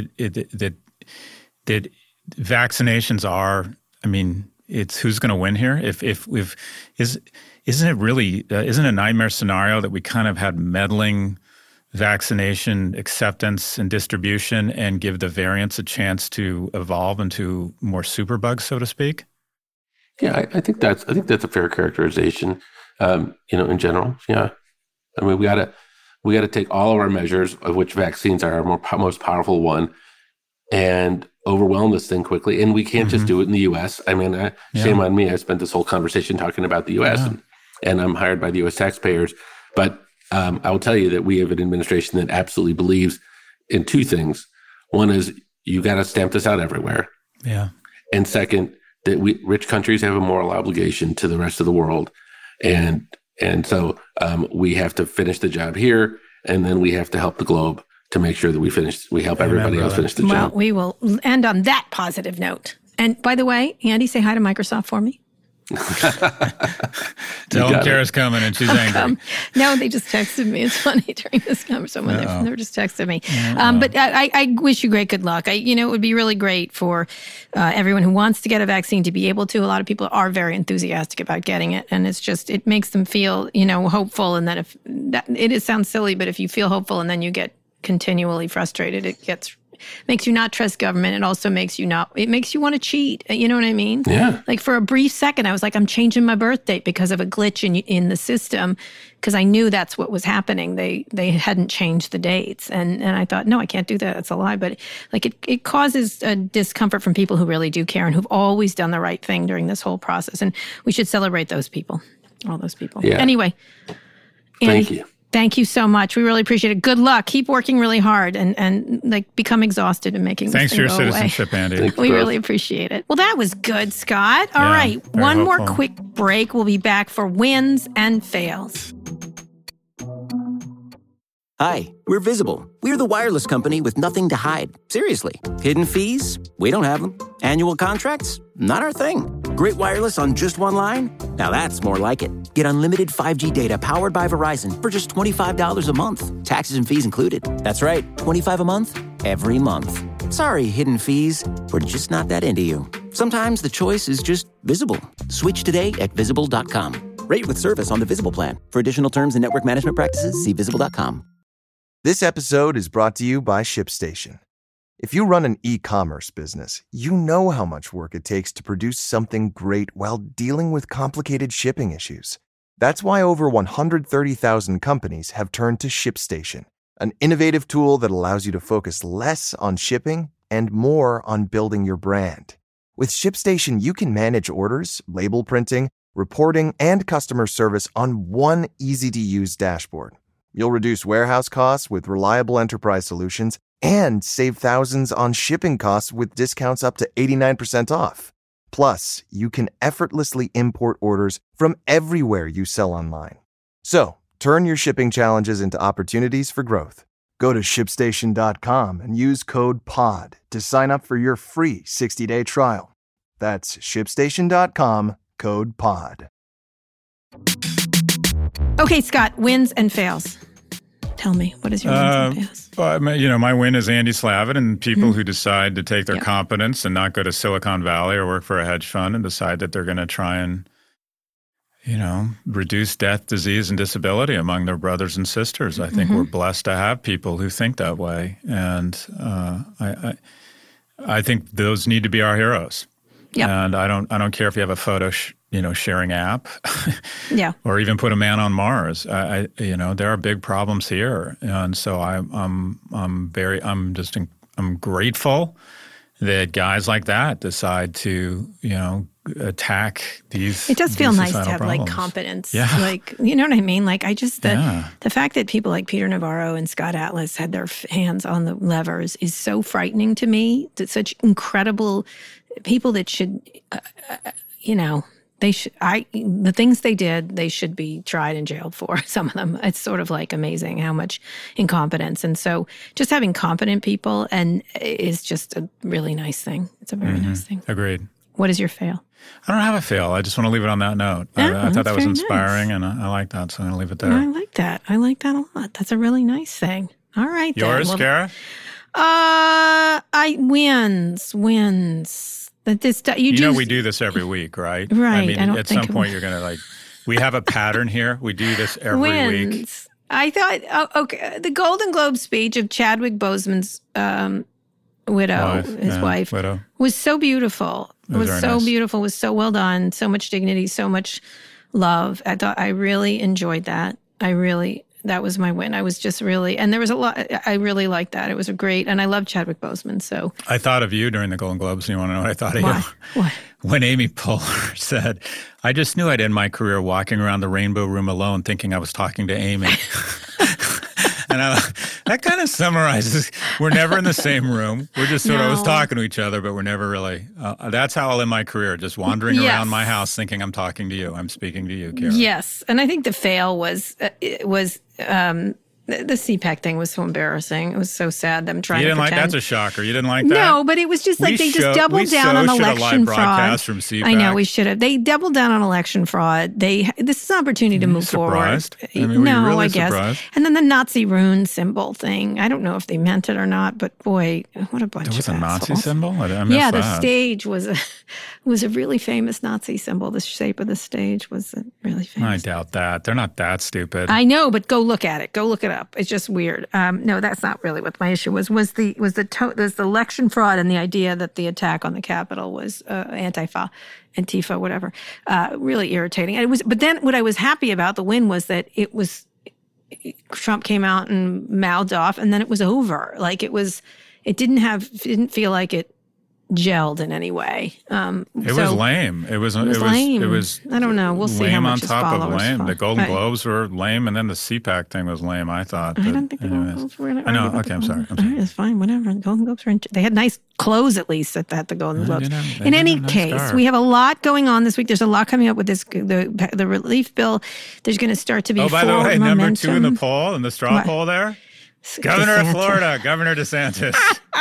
vaccinations are, I mean, it's who's going to win here? Isn't it really isn't a nightmare scenario that we kind of had meddling vaccination acceptance and distribution and give the variants a chance to evolve into more superbugs, so to speak? Yeah, I think that's a fair characterization. In general, yeah. I mean, we got to take all of our measures, of which vaccines are our most powerful one, and overwhelm this thing quickly. And we can't just do it in the U.S. I mean, shame on me. I spent this whole conversation talking about the U.S. And I'm hired by the U.S. taxpayers. But I will tell you that we have an administration that absolutely believes in two things. One is you got to stamp this out everywhere. Yeah. And second, that rich countries have a moral obligation to the rest of the world. And so we have to finish the job here, and then we have to help the globe to make sure that we help everybody else finish the job. Well, we will end on that positive note. And by the way, Andy, say hi to Microsoft for me. Tell them Kara's coming and she's angry. No, they just texted me. It's funny during this conversation. They just texted me. But I wish you great good luck. It would be really great for everyone who wants to get a vaccine to be able to. A lot of people are very enthusiastic about getting it. And it makes them feel, hopeful. And that it sounds silly, but if you feel hopeful and then you get continually frustrated, makes you not trust government. It also makes you want to cheat. You know what I mean? Yeah. Like for a brief second, I was like, I'm changing my birth date because of a glitch in the system, because I knew that's what was happening. They hadn't changed the dates. And I thought, no, I can't do that. That's a lie. But it causes a discomfort from people who really do care and who've always done the right thing during this whole process. And we should celebrate those people, all those people. Yeah. Anyway. Thank you. Thank you so much. We really appreciate it. Good luck. Keep working really hard and become exhausted in making Thanks this thing for your go citizenship, away. Andy. We really appreciate it. Well, that was good, Scott. All right. One more quick break. We'll be back for wins and fails. Hi, we're Visible. We're the wireless company with nothing to hide. Seriously. Hidden fees? We don't have them. Annual contracts? Not our thing. Great wireless on just one line? Now that's more like it. Get unlimited 5G data powered by Verizon for just $25 a month. Taxes and fees included. That's right, $25 a month, every month. Sorry, hidden fees. We're just not that into you. Sometimes the choice is just Visible. Switch today at Visible.com. Rate with service on the Visible plan. For additional terms and network management practices, see Visible.com. This episode is brought to you by ShipStation. If you run an e-commerce business, you know how much work it takes to produce something great while dealing with complicated shipping issues. That's why over 130,000 companies have turned to ShipStation, an innovative tool that allows you to focus less on shipping and more on building your brand. With ShipStation, you can manage orders, label printing, reporting, and customer service on one easy-to-use dashboard. You'll reduce warehouse costs with reliable enterprise solutions and save thousands on shipping costs with discounts up to 89% off. Plus, you can effortlessly import orders from everywhere you sell online. So, turn your shipping challenges into opportunities for growth. Go to ShipStation.com and use code POD to sign up for your free 60-day trial. That's ShipStation.com, code POD. Okay, Scott, wins and fails. Tell me, what is your wins and fails? Well, my win is Andy Slavitt and people who decide to take their competence and not go to Silicon Valley or work for a hedge fund and decide that they're going to try and, reduce death, disease, and disability among their brothers and sisters. I think we're blessed to have people who think that way. And I think those need to be our heroes. Yep. And I don't care if you have a photo sharing app, or even put a man on Mars. There are big problems here, and so I'm grateful that guys like that decide to attack these. It does feel nice to have problems. competence. Yeah. You know what I mean? The fact that people like Peter Navarro and Scott Atlas had their hands on the levers is so frightening to me. That such incredible people that should, the things they did, they should be tried and jailed for, some of them. It's sort of amazing how much incompetence. And so just having competent people is just a really nice thing. It's a very nice thing. Agreed. What is your fail? I don't have a fail. I just want to leave it on that note. I thought that was inspiring, and I like that, so I'm going to leave it there. I like that. I like that a lot. That's a really nice thing. All right, Yours, Kara? Wins. We do this every week, right? Right. I mean, at some point you're going to we have a pattern here. We do this every week. I thought, okay, the Golden Globe speech of Chadwick Boseman's wife, was so beautiful. It was so nice. Beautiful. It was so well done. So much dignity. So much love. I really enjoyed that. That was my win. I was just really, and there was a lot, I really liked that. It was great. And I love Chadwick Boseman, so. I thought of you during the Golden Globes, and you want to know what I thought of you? What? When Amy Poehler said, I just knew I'd end my career walking around the Rainbow Room alone thinking I was talking to Amy. And that kind of summarizes, we're never in the same room. We're just sort of always talking to each other, but we're never really, that's how I'll end my career, just wandering around my house thinking I'm talking to you. I'm speaking to you, Kara. Yes. And I think the fail was The CPAC thing was so embarrassing. It was so sad. Them trying to pretend. You didn't like that's a shocker. You didn't like that? No, but it was just like they just doubled down on election fraud. From CPAC. I know we should have. They doubled down on election fraud. This is an opportunity to move surprised? forward. I mean, no, really I guess. Surprised? And then the Nazi rune symbol thing. I don't know if they meant it or not, but boy, what a bunch of assholes. There was a Nazi symbol? I missed yeah, that. the stage was a really famous Nazi symbol. The shape of the stage was really famous. I doubt that. They're not that stupid. I know, but go look at it. Go look it up. It's just weird. No, that's not really what my issue was. Was the election fraud and the idea that the attack on the Capitol was Antifa, whatever, really irritating. And it was. But then what I was happy about the win was that Trump came out and mouthed off, and then it was over. Like it didn't feel like it gelled in any way. It was lame. It was lame. It was. I don't know. We'll see how much his followers. On top of lame. The Golden Globes were lame, and then the CPAC thing was lame. I thought. I don't think the Golden Globes were. I know. Okay, I'm sorry. All right, it's fine. Whatever. The Golden Globes were. They had nice clothes at least at the Golden Globes. In any case, we have a lot going on this week. There's a lot coming up with this the relief bill. There's going to start to be. Oh, by the way, number 2 in the poll, in the straw poll there. Governor of Florida, Governor DeSantis.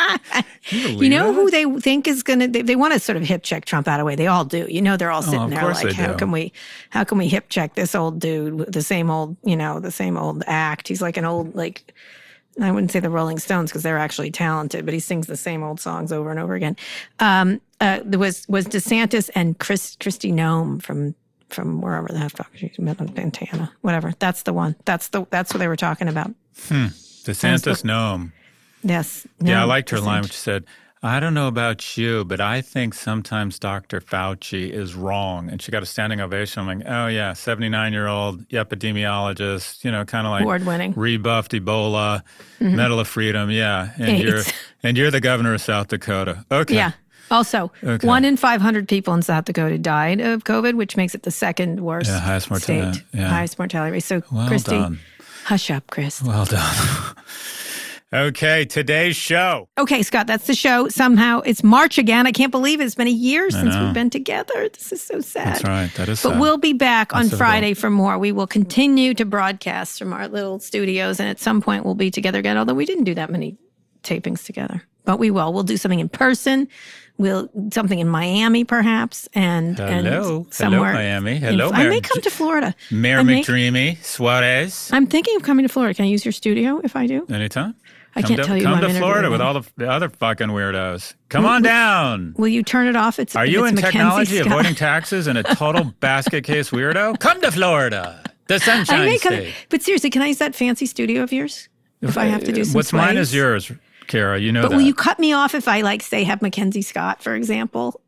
You know who they think is going to? They want to sort of hip check Trump out of the way. They all do. You know, they're all sitting there like, how can we hip check this old dude? The same old act. He's like an old I wouldn't say the Rolling Stones because they're actually talented, but he sings the same old songs over and over again. There was DeSantis and Kristi Noem from wherever the fuck she's Montana, whatever. That's the one. That's what they were talking about. DeSantis Noem. Yes. Yeah, I liked her line, which said, I don't know about you, but I think sometimes Dr. Fauci is wrong. And she got a standing ovation. I'm like, oh, yeah, 79-year-old epidemiologist, kind of like award-winning, rebuffed Ebola, Medal of Freedom. Yeah. And you're the governor of South Dakota. Okay. Yeah. Also, 1 in 500 people in South Dakota died of COVID, which makes it the second worst highest mortality. state. Yeah. Highest mortality rate. So, well Kristi, done. Hush up, Chris. Well done. Okay, today's show. Okay, Scott, that's the show. Somehow it's March again. I can't believe it. It's been a year since we've been together. This is so sad. That's right. That is sad. But we'll be back on Friday for more. We will continue to broadcast from our little studios, and at some point we'll be together again, although we didn't do that many tapings together. But we will. We'll do something in person. We'll something in Miami, perhaps, and somewhere. Hello, Miami. Hello, Mayor. I may come to Florida. Mayor McDreamy Suarez. I'm thinking of coming to Florida. Can I use your studio if I do? Anytime. I can't tell you. Come to Florida with all the other fucking weirdos. Come on down. Will you turn it off? Are you in technology, avoiding taxes, and a total basket case weirdo? Come to Florida, the Sunshine State. But seriously, can I use that fancy studio of yours if I have to do some What's sways? Mine is yours, Kara. You know that. But will you cut me off if I, say, have Mackenzie Scott, for example?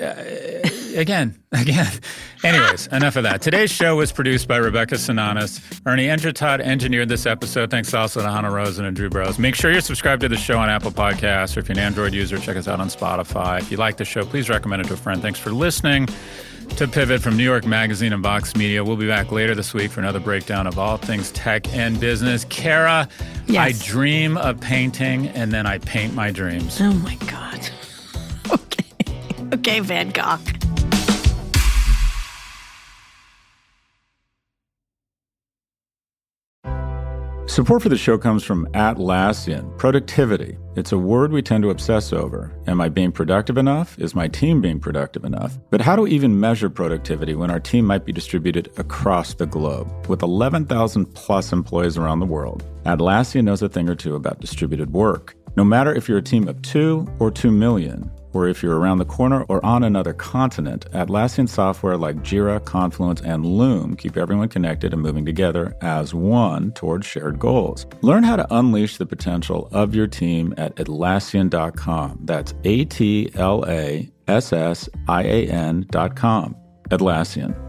Again. Anyways, enough of that. Today's show was produced by Rebecca Sananas. Ernie Engertot engineered this episode. Thanks also to Hannah Rosen and Drew Burrows. Make sure you're subscribed to the show on Apple Podcasts, or if you're an Android user, check us out on Spotify. If you like the show, please recommend it to a friend. Thanks for listening to Pivot from New York Magazine and Vox Media. We'll be back later this week for another breakdown of all things tech and business. Kara, yes. I dream of painting, and then I paint my dreams. Oh, my God. Okay, Van Gogh. Support for the show comes from Atlassian. Productivity. It's a word we tend to obsess over. Am I being productive enough? Is my team being productive enough? But how do we even measure productivity when our team might be distributed across the globe? With 11,000 plus employees around the world, Atlassian knows a thing or two about distributed work. No matter if you're a team of 2 or 2 million, or if you're around the corner or on another continent, Atlassian software like Jira, Confluence, and Loom keep everyone connected and moving together as one towards shared goals. Learn how to unleash the potential of your team at Atlassian.com. That's Atlassian.com. Atlassian.